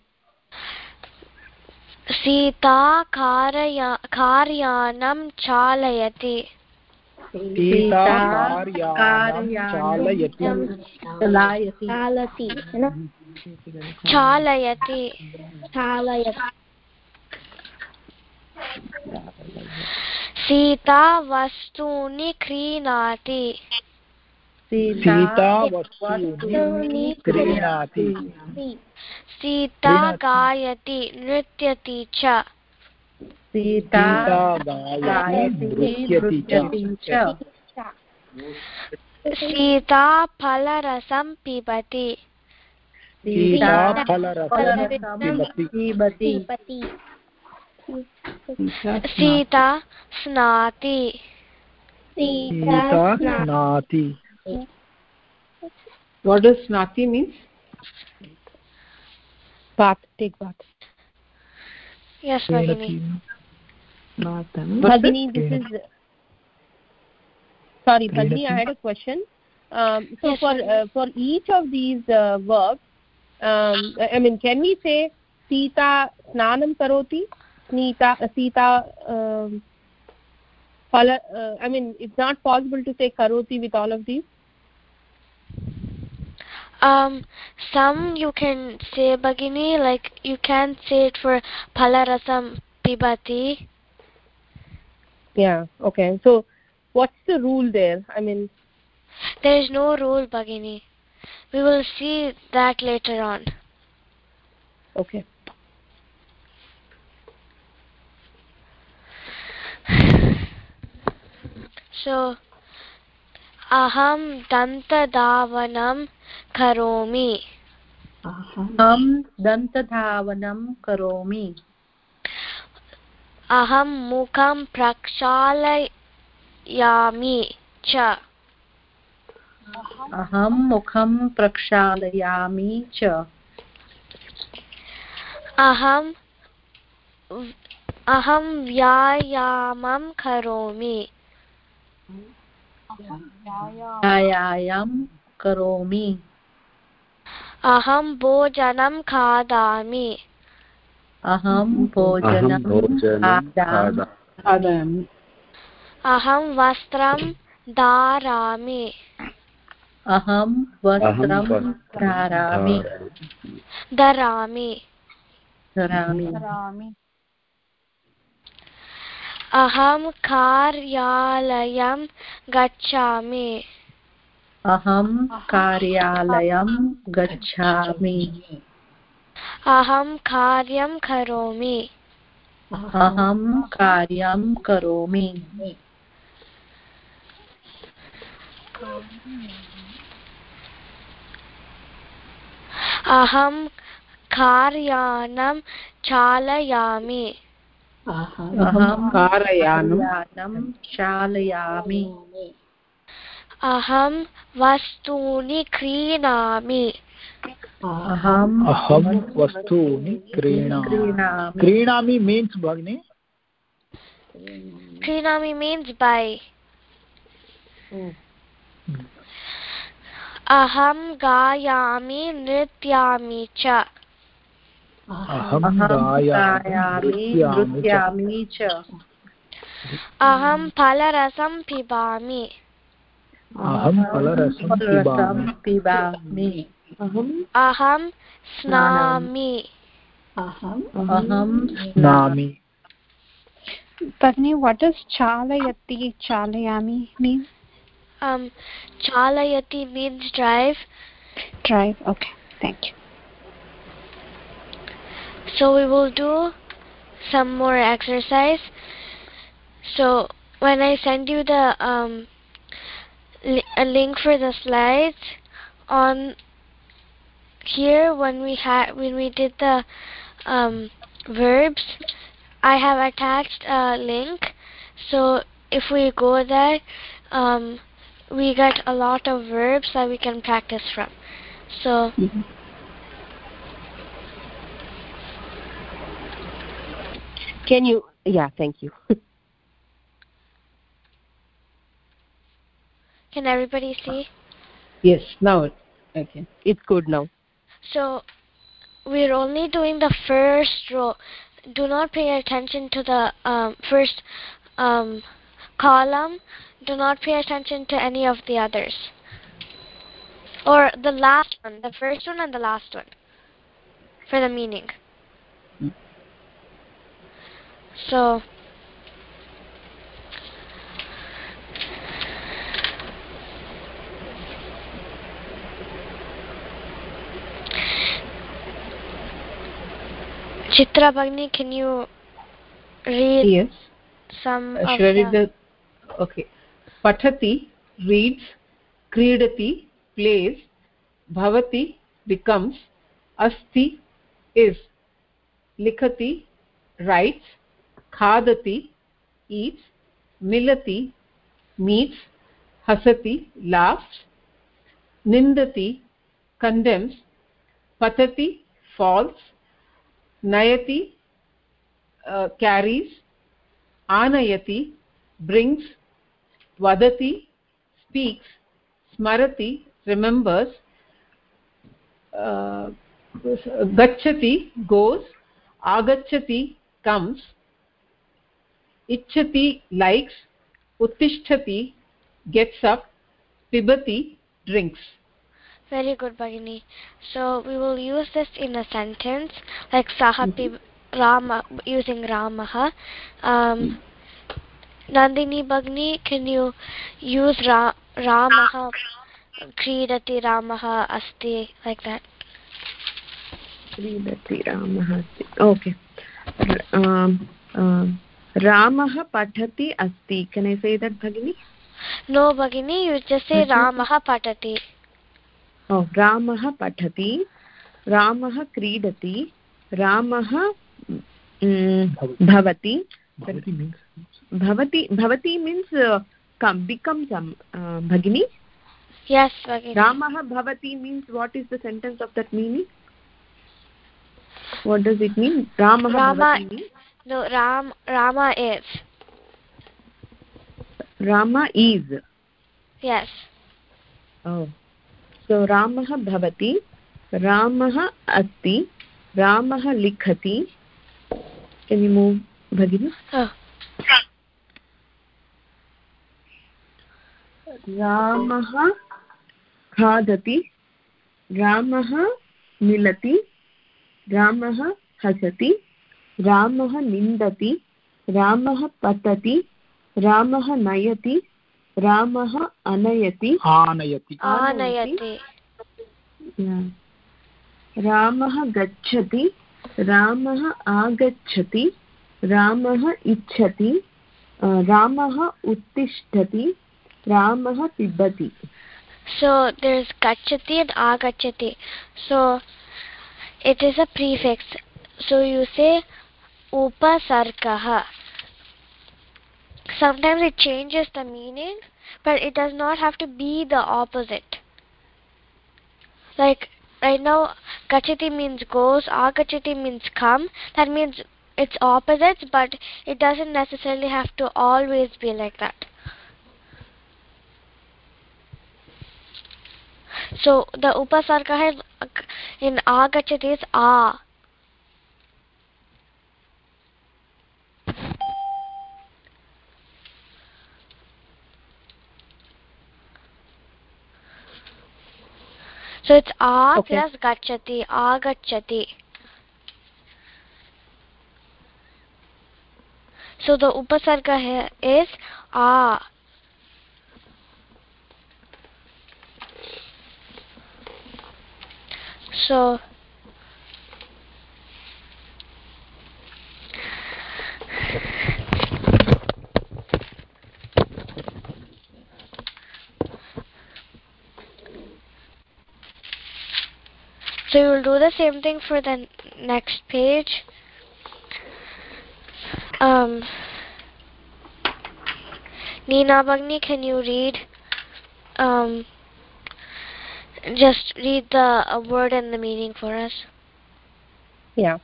सीता कार्या कार्यानं चालयति सीता कार्यानं चालयति चालति न चालयति चालयति सीता वस्तूनि क्रीणाति सीता वस्तूनि क्रीणाति सीता गायति नृत्यति च सीता गायति नृत्यति च सीता फलरसं पिबति सीता फलरसं पिबति Sita स्नाति Sita स्नाति What does snati means? Bath, take bath. Yes, Bhagini. Bhagini, this is... Sorry, Bhagini, I had a question. Um, so yes, for uh, for each of these uh, verbs, um, I mean, can we say Sita snanam karoti? Sita, Sita, um, phala, uh, I mean, it's not possible to say karoti with all of these? Um, some you can say Bhagini, like you can say it for Palarasam Pibati. Yeah, okay. So, what's the rule there? I mean, there is no rule, Bhagini. We will see that later on. Okay. So, aham dantadavanam karomi. aham dantadhavanam karomi. Aham mukham prakshalayami cha. aham mukham prakshalayami cha. Aham aham vyayamam karomi. Vyayam karomi. Aham bhojanam khadami. Aham bhojanam khadami. Aham vastram dharami. Aham vastram dharami. Dharami. Dharami. Aham karyalayam gacchami. Aham karyalayam gacchami. Aham karyam karomi. Aham karyam karomi. Aham karyanam chalayami. Aham karyanam chalayami. Aham vastuni krinami. Aham aham vastuni krinami. Krinami means Bhagini? Krinami means buy. Aham gayami nrityami cha. Aham gayami nrityami cha. Aham phalarasam pibami. Aham phalarasam pibami. Aham snami. Aham snami. Bhagini, what does chalayati, chalayami mean? Um, chalayati means drive. Drive, okay, thank you. So we will do some more exercise. So when I send you the um, li a link for the slides on here, when we had when we did the um, verbs, I have attached a link. So if we go there, um, we get a lot of verbs that we can practice from. So. Mm-hmm. Can you? Yeah, thank you. Can everybody see? Yes, now okay. It's good now. So we're only doing the first row. Do not pay attention to the um, first um, column. Do not pay attention to any of the others. Or the last one, the first one and the last one for the meaning. Mm. So Chitra Bhagini, can you read yes. some Uh, of should I read the... the... Okay. Patati, reads. Kridati, plays. Bhavati, becomes. Asti, is. Likhati, writes. Khadati, eats. Milati, meets. Hasati, laughs. Nindati, condemns. Patati, falls. Nayati, uh, carries. Anayati, brings. Vadati, speaks. Smarati, remembers. Uh, Gachati, goes. Agachati, comes. Ichchati, likes. Uttishtati, gets up. Pibati, drinks. Very good, Bhagini. So we will use this in a sentence, like Sahapi mm-hmm. Rama, using Ramaha. Um, mm-hmm. Nandini Bhagini, can you use Ra Ramaha, Kridati Ramaha Asti, like that? Kridati Ramaha Asti. Okay. Um, um, Ramaha Patati Asti. Can I say that, Bhagini? No, Bhagini, you just say Ramaha Patati. Oh, Ramaha Patati, Ramaha Kridati, Ramaha mm, Bhavati. Bhavati means? Bhavati, Bhavati means uh, come, becomes, um, uh, Bhagini? Yes, Bhagini. Ramaha Bhavati means, what is the sentence of that meaning? What does it mean? Ramaha Rama, Bhavati means? No, Ram, Rama is. Rama is. Yes. Oh. So Ramaha Bhavati, Ramaha Asti, Ramaha Likhati. Can you move, Bhagini? Oh. Ramaha Khadati, Ramaha Milati, Ramaha Hasati, Ramaha Nindati, Ramaha Patati, Ramaha Nayati, Ramaha Anayati. Anayati. Anayati. Yeah. Ramaha Gacchati, Ramaha Agacchati, Ramaha Ichchati, uh, Ramaha Uttishtati, Ramaha Pibati. So there's Gacchati and Agacchati. So it is a prefix. So you say Upasargaha. Sometimes it changes the meaning, but it does not have to be the opposite. Like right now, Gachati means goes, Agachati means come. That means it's opposites, but it doesn't necessarily have to always be like that. So the Upasarga in Agachati is A. So it's A okay. plus Gachati, Agachati. So the Upasarga here is A. So So you will do the same thing for the next page. Um, Neena Bhagini, can you read? Um, just read the uh, word and the meaning for us. Yeah.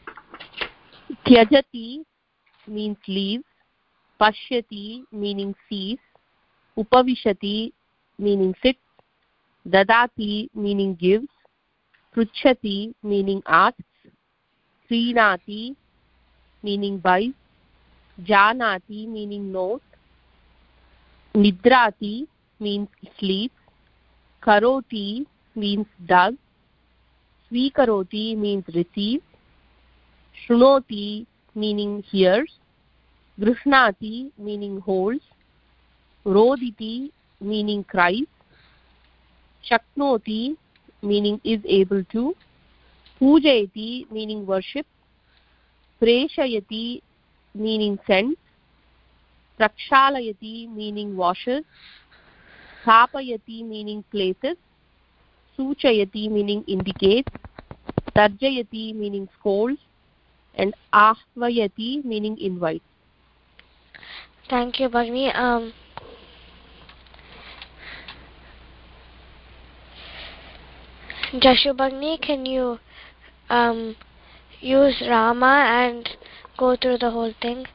Tyajati means leaves. Pashyati meaning sees. Upavishati meaning sits. Dadati meaning gives, pruchhati meaning asks, krinati meaning buys, janati meaning knows, nidrati means sleeps, karoti means does, svikaroti means receives, shrunoti meaning hears, grushnati meaning holds, roditi meaning cries, shaknoti meaning is able to, pujayati meaning worship, preshayati meaning sends, prakshalayati meaning washes, thapayati meaning places, suchayati meaning indicates, tarjayati meaning scolds, and ahvayati meaning invites. Thank you, Bhagini. Um, Jashu Bhagini, can you um, use Rama and go through the whole thing?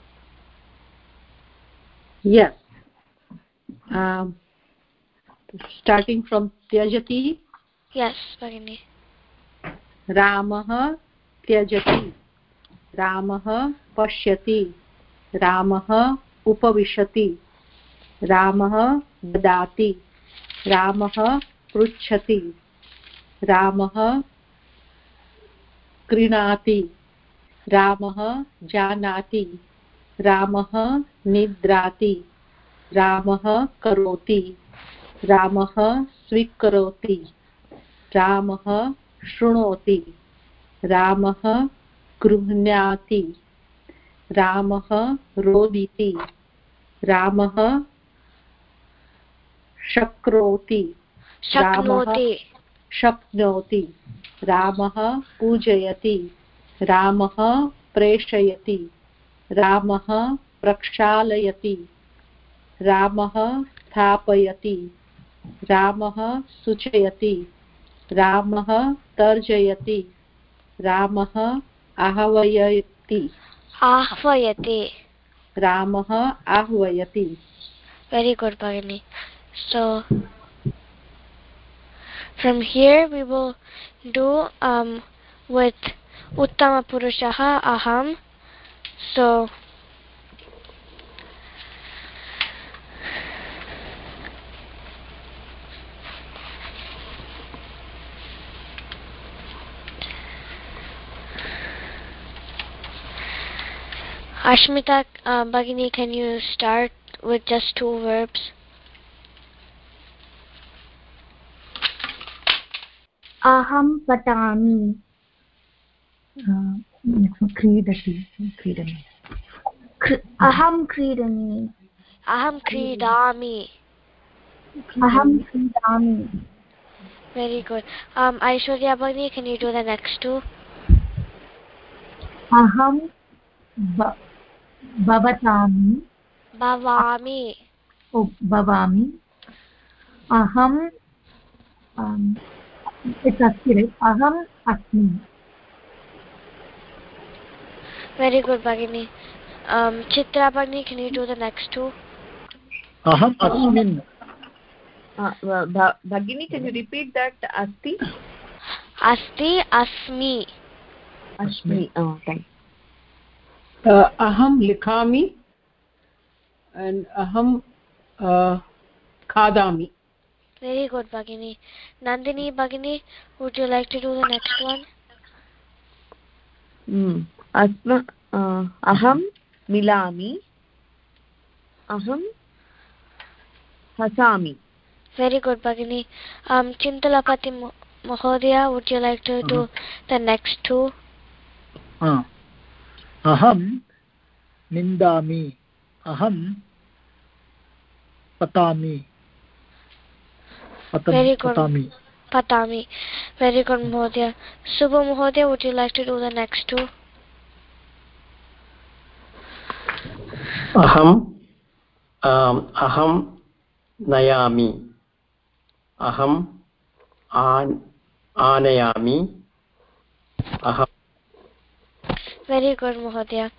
Yes. Um, starting from Tyajati. Yes, Bhagini. Ramah Tyajati. Ramah Pashyati. Ramah Upavishati. Ramah Dadati. Ramah Pruchhati. Ramah Krinati. Ramah Janati. Ramah Nidrati. Ramah Karoti. Ramah Svikaroti. Ramah Shrunoti. Ramah Gruhnati. Ramah Roditi. Ramah Shakroti. Shaknoti. Shaknoti. Ramah Pujayati. Ramah Preshayati. Ramah Prakshalayati. Ramah Thapayati. Ramah Suchayati. Ramah Tarjayati. Ramah Ahvayati. Ahvayati. Ramah Ahvayati. Very good, Bhagini. So, from here we will do um, with Uttama Purushaha Aham. So, Ashmita, uh, Bhagini, can you start with just two verbs? Aham patami. Kridati. Kridami. Aham kridami. Aham kridami. Aham kridami. Very good. Um, Aishwarya Bhagini, can you do the next two? Aham bhavatami. Bhavami. Oh, bhavami. Aham. Um, it's asmi, right? Aham asmi. Very good, Bhagini. Um, Chitra Bhagini, can you do the next two? Aham asmin. Uh, Bhagini, can you repeat that? Asti? Asti, asmi. Asmi. Oh, thank you. Uh, aham likhami and aham uh, khadami. Very good, Bhagini. Nandini Bhagini, would you like to do the next one? Mm. Asma, uh, aham milami. Aham hasami. Very good, Bhagini. Um, Chintalapati Mahodaya, would you like to do uh-huh. the next two? Uh. Aham nindami. Aham patami. Patam, Very good. Patami. Patami. Very good, Mahodaya. Subha Mahodaya, would you like to do the next two? Aham um, Aham nayami. Aham an anayami. Aham. Very good, Mahodaya.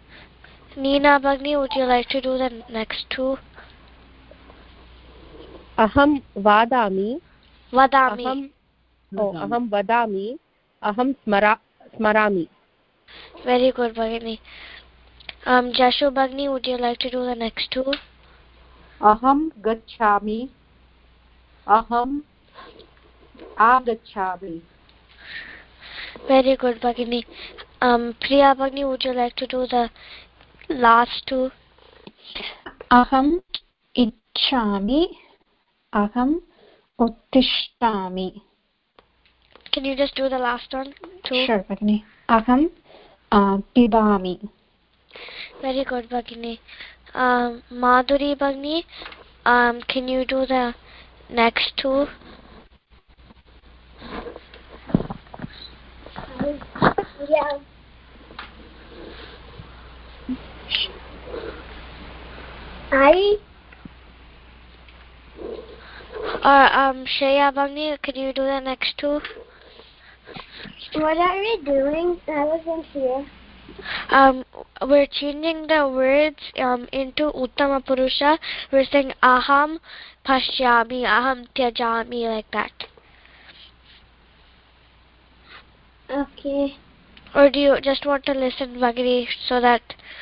Neena Bhagini, would you like to do the next two? aham vadami vadami aham oh aham vadami aham smara smarami. Very good, Bhagini. um Jashu Bhagini, would you like to do the next two? aham gacchami aham agacchami. Very good, Bhagini. um Priya Bhagini, would you like to do the last two? aham ichchami aham uttishtami. Can you just do the last one too? Sure, Bhagini. Aham uh, pibami. Very good, Bhagini. Um, Madhuri Bhagini, um, can you do the next two? Yeah. I. Or um, Shreya Bhagini, can you do the next two? What are we doing? I wasn't here. Um, we're changing the words um into Uttama Purusha. We're saying aham pashyami, aham tyajami, like that. Okay. Or do you just want to listen, Bhagini, so that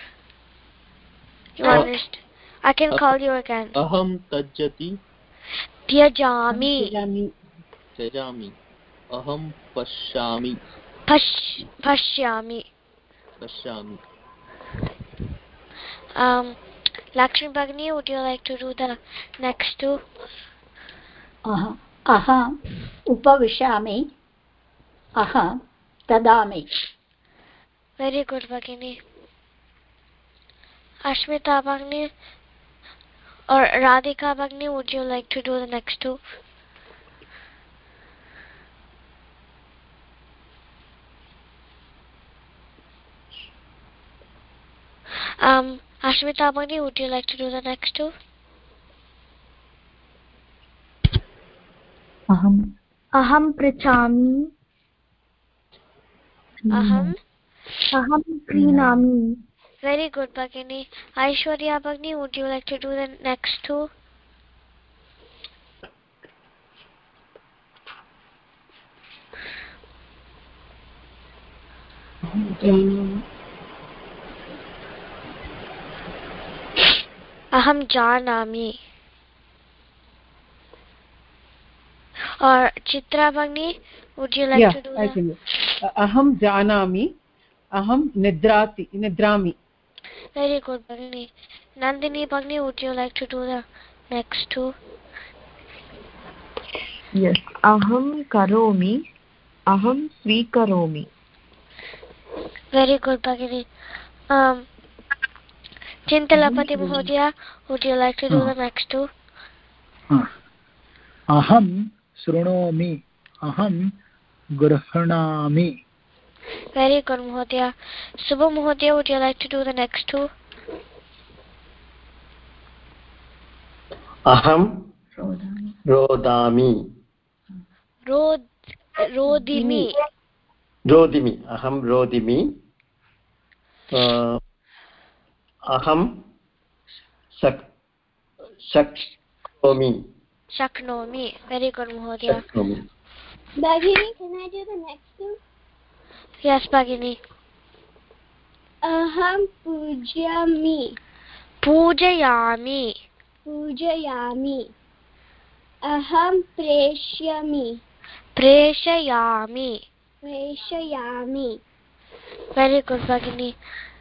you Uh, understand? I can call you again. Aham tajjati Tyajami. त्यजामि. Aham pashyami. Pash pashyami. Pashyami. Um, Lakshmi Bhagini, would you like to do the next two? अहम् अहम् उपविशामि अहं ददामि. Very good, Bhagini. Ashmita Bhagini or Radhika Bhagini, would you like to do the next two? Um, Ashmita Bhagini, would you like to do the next two? aham aham prichami Aham. aham krinami. Very good, Bhagini. Aishwarya Bhagini, would you like to do the next two? Aham janami. Or Chitra Bhagini, would you like yeah, to do I that? can do. Uh, aham janami aham nidrati nidrami. Very good, Bhagini. Nandini Bhagini, would you like to do the next two? Yes, aham karomi aham swikaromi. Very good, Bhagini. Um, Chintalapati Mahodaya, would you like to do the next two? Aham srunomi aham grhanami. Very good, Mahodaya. Subha Mahodaya, would you like to do the next two? aham rodami Rod, Rodimi. rodimi aham rodimi uh, aham sak shaknomi Shaknomi. Very good, Mahodaya. shaknomi. Bhagini, can I do the next two? Yes, Bhagini. Aham pujyami. Pujayami. Pujayami. Aham preshyami. Preshayami. Preshayami. Very good, Bhagini.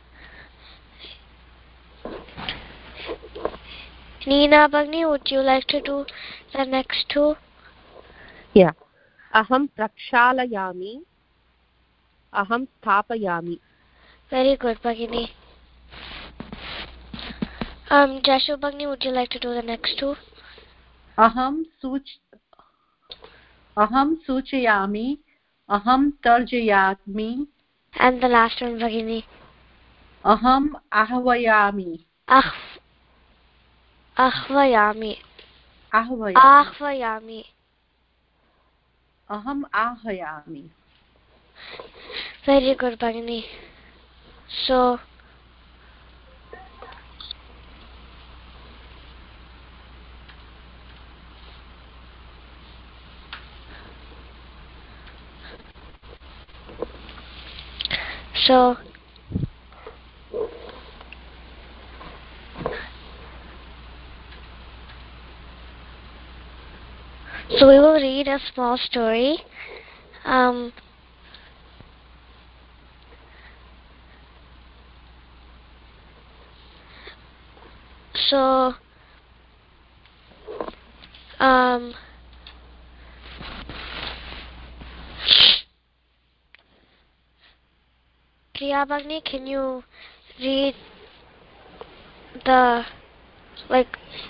Neena Bhagini, would you like to do the next two? Yeah. Aham prakshalayami aham sthapayami. Very good, Bhagini. Um, Jashu Bhagini, would you like to do the next two? aham such aham suchayami aham tarjayami And the last one, Bhagini. aham ahvayami Ahv Ahvayami. ahvayami Ahvayami. aham ahvayami. Very good, Bhagini. So, So So we will read a small story. Um, so, um, Priya Bhagni, can you read the, like,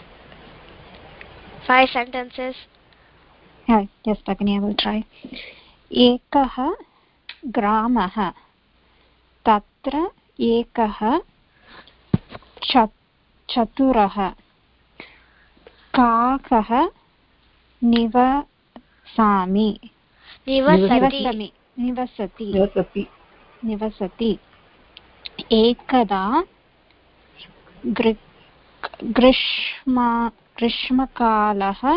five sentences? Yeah, yes, Bhagini, I will try. Ekah gramah tatra ekah chaturah kakah nivasami nivasami nivasati nivasati nivasati ekada grishma grishmakalah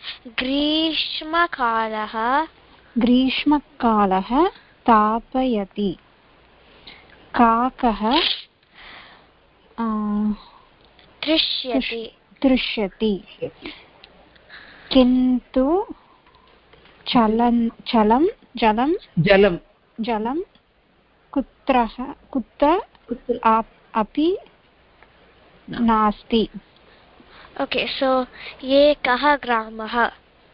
ग्रीष्मकालः ग्रीष्मकालः तापयति काकः दृश्यति दृश्यति किन्तु चलं चलं जलं जलं जलं कुत्र कुत्र अपि नास्ति. Okay, so ये कः ग्रामः?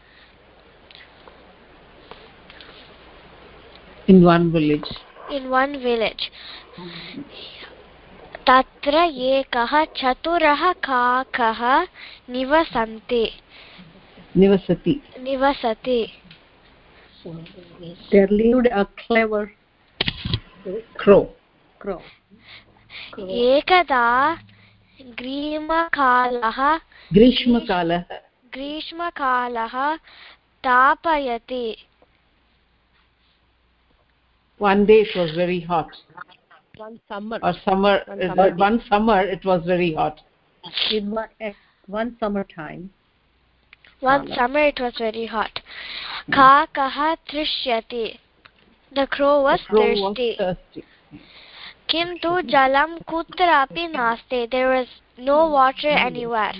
In one village. In one village. तत्र एकः चतुरः काकः निवसन्ति. Nivasati. Nivasati. There lived a clever crow. Crow. एकदा ग्रीष्मकालः ग्रीष्मकालः ग्रीष्मकालः तापयति. One day it was very hot. One summer. Or summer. One summer, one summer it was very hot. In one, one summer time. One summer it was very hot. Kakah drishyati. The crow was the crow thirsty. Was thirsty. Kintu jalam kutrapi naste. There was no water anywhere.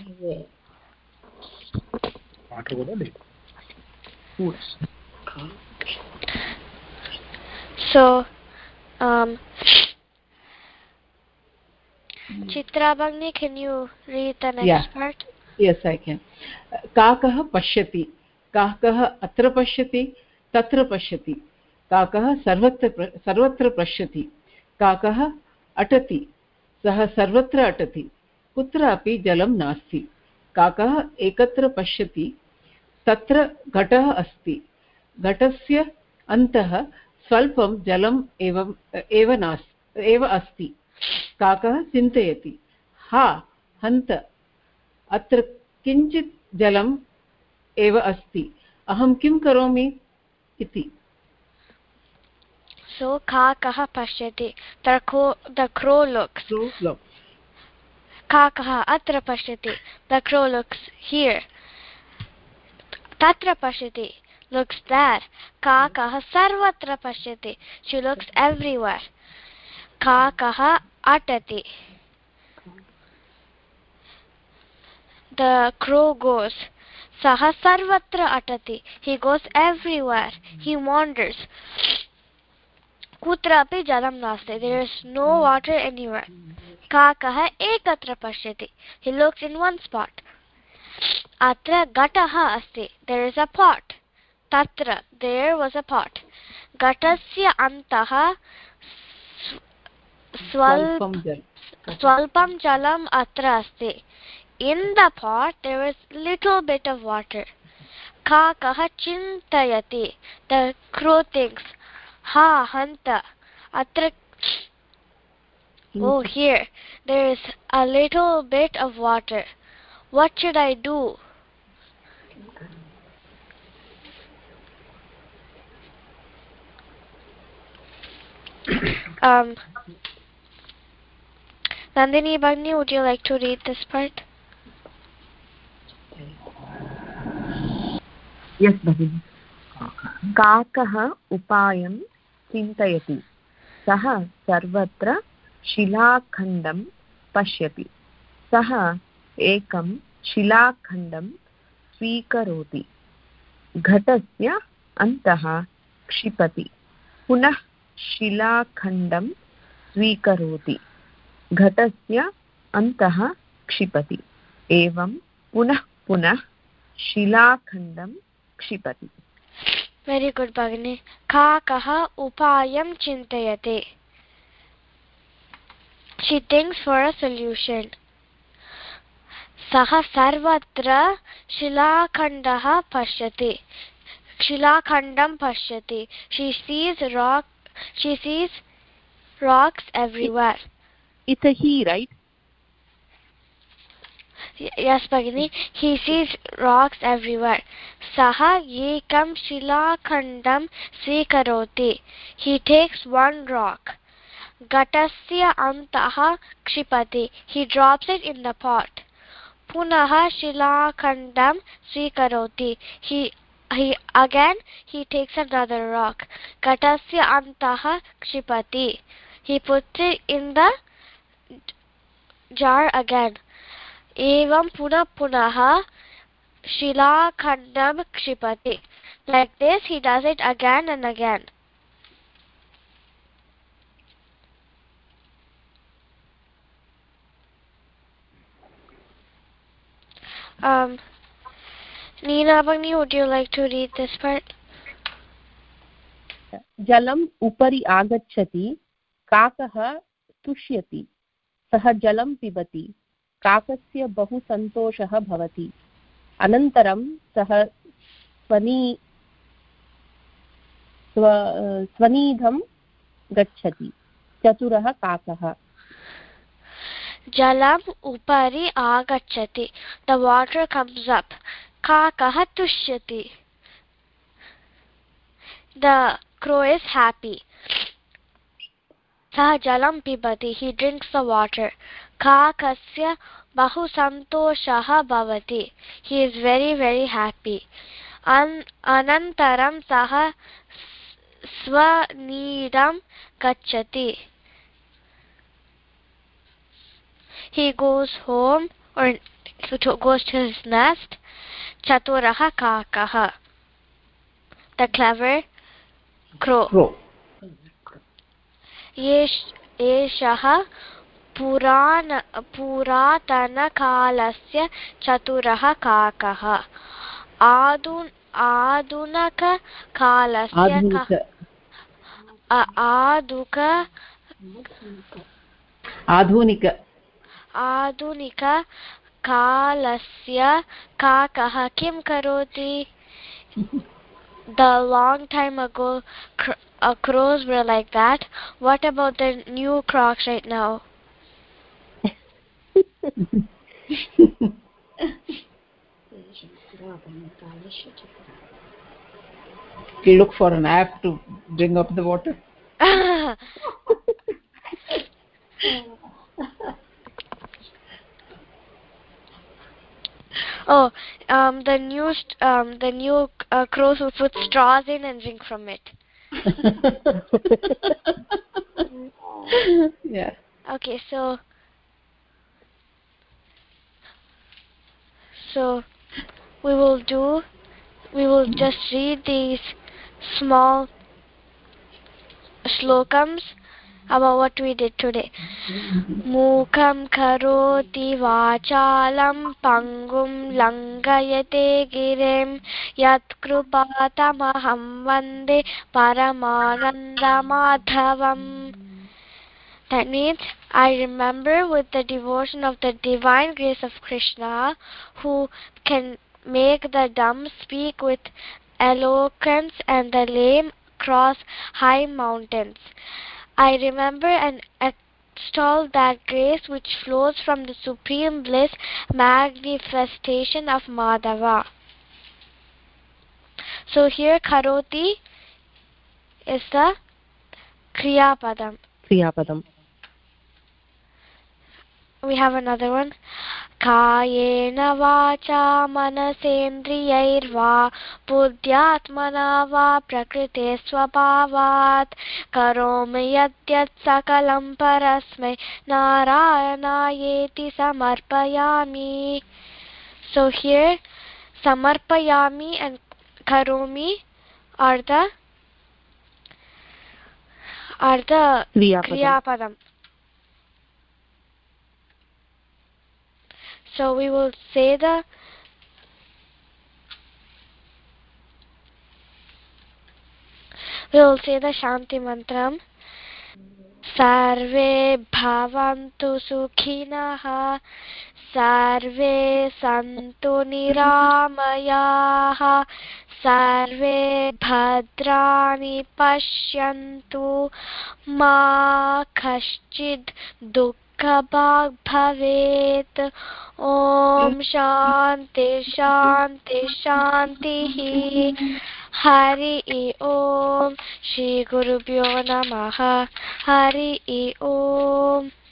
Water was So, um, Chitra Bhagni, can you read the next yeah. part? Yes, I can. Kakah pashyati. Kakah atra pashyati, tatra pashyati. Kakah sarvatra sarvatra pashyati. Kakah atati. Sah sarvatra atati. Kutra api jalam nasti. Kakah ekatra pashyati. Tatra ghatah asti. Ghatasya antah स्वल्पं जलम् एवं एव नास् एव अस्ति. काकः चिन्तयति, हा हन्त अत्र किञ्चित् जलम् एव अस्ति, अहं किं करोमि इति. So kakah pashyati. The crow, the crow looks. Crow looks. Kakah atra pashyati. The crow looks here. Tatra pashyati. Looks there. Kakah sarvatra pashyati. She looks everywhere. Kakah atati. The crow goes. Saha sarvatra atati. He goes everywhere. He wanders. Kutrapi jalam naste. There is no water anywhere. Kakah ekatra pashyati. He looks in one spot. Atra gataha asti. There is a pot. Tatra, there was a pot. Gatasya antaha swalpam jalam atra asti. In the pot there was little bit of water. Kakah chintayati. The crow thinks, ha hanta atra. Oh, here there is a little bit of water. What should I do? um, Nandini Bhagni, would you like to read this part? Yes, Bhagini. Kakah upayam chintayati. सः सर्वत्र शिलाखण्डं पश्यति सः एकं शिलाखण्डं स्वीकरोति घटस्य अन्तः क्षिपति पुनः शिलाखण्डं स्वीकरोति घटस्य अन्तः क्षिपति एवं पुनः पुनः शिलाखण्डं क्षिपति. Very good, Bhagini. Kakah upayam chintayate. She thinks for a solution. Saha sarvatra shilakhandah pashyati. Shilakhandam pashyati. She sees rock. She sees rocks everywhere. It's a he, right? Yes, Bhagini. He sees rocks everywhere. Saha yekam shilakhandam swikaroti. He takes one rock. Gatasya antaha kshipati. He drops it in the pot. Punaha shilakhandam swikaroti. He he again he takes another rock. Gatasya antaha kshipati. He puts it in the jar again. Evam punah punaha shilakhandam kshipati. Like this, he does it again and again. Um, Neena Bhagini, would you like to read this part? Jalam upari agachati, kakah tushyati, सः जलं पिबति काकस्य बहु सन्तोषः भवति अनन्तरं सः स्वनी स्व स्वनीधं गच्छति चतुरः काकः Jalam upari agachati. The water comes up. Kakah tushyati. The crow is happy. Sah jalam pibati. He drinks the water. Kakasya bahu santoshaha bhavati. He is very, very happy. An anantaram saha svanidam gacchati. He goes home or goes to his nest. Chaturaha kakaha. The clever crow. crow. Yesh eshaha Purana Puratana kalasya Chaturaha kakaha. Adun Adunaka kalasya Aduka Adhunika Adunika kalasya kakah kim karoti. The long time ago cr uh, crows were like that. What about the new crocs right now? You look for an app to bring up the water. Oh, um, the new um, the new uh, crows will put straws in and drink from it. Yeah. Okay, so so we will do. We will just read these small slokams about what we did today. Mukam karoti vachalam pangum langayate girim yat krupatamaham vande paramananda madhavam. That means I remember with the devotion of the divine grace of Krishna, who can make the dumb speak with eloquence and the lame cross high mountains. I remember and extol that grace which flows from the supreme bliss manifestation of Madhava. So here karoti is the Kriya Padam. Kriya Padam. we have another one. Kayena vacha manasendriyairva buddhyatmana va prakrite swabhavat karomi yadyat sakalam parasmai narayanayeti samarpayami. So here samarpayami and karomi are the are the kriya padam. So we will say the we will say the Shanti mantram. Sarve bhavantu sukhinah, sarve santu niramayaha, sarve bhadrani pashyantu, ma kaschid dukkha bhag bhavet. Om Shanti Shanti Shanti. Hari Om. Shri Gurubhyo Namaha. Hari Om.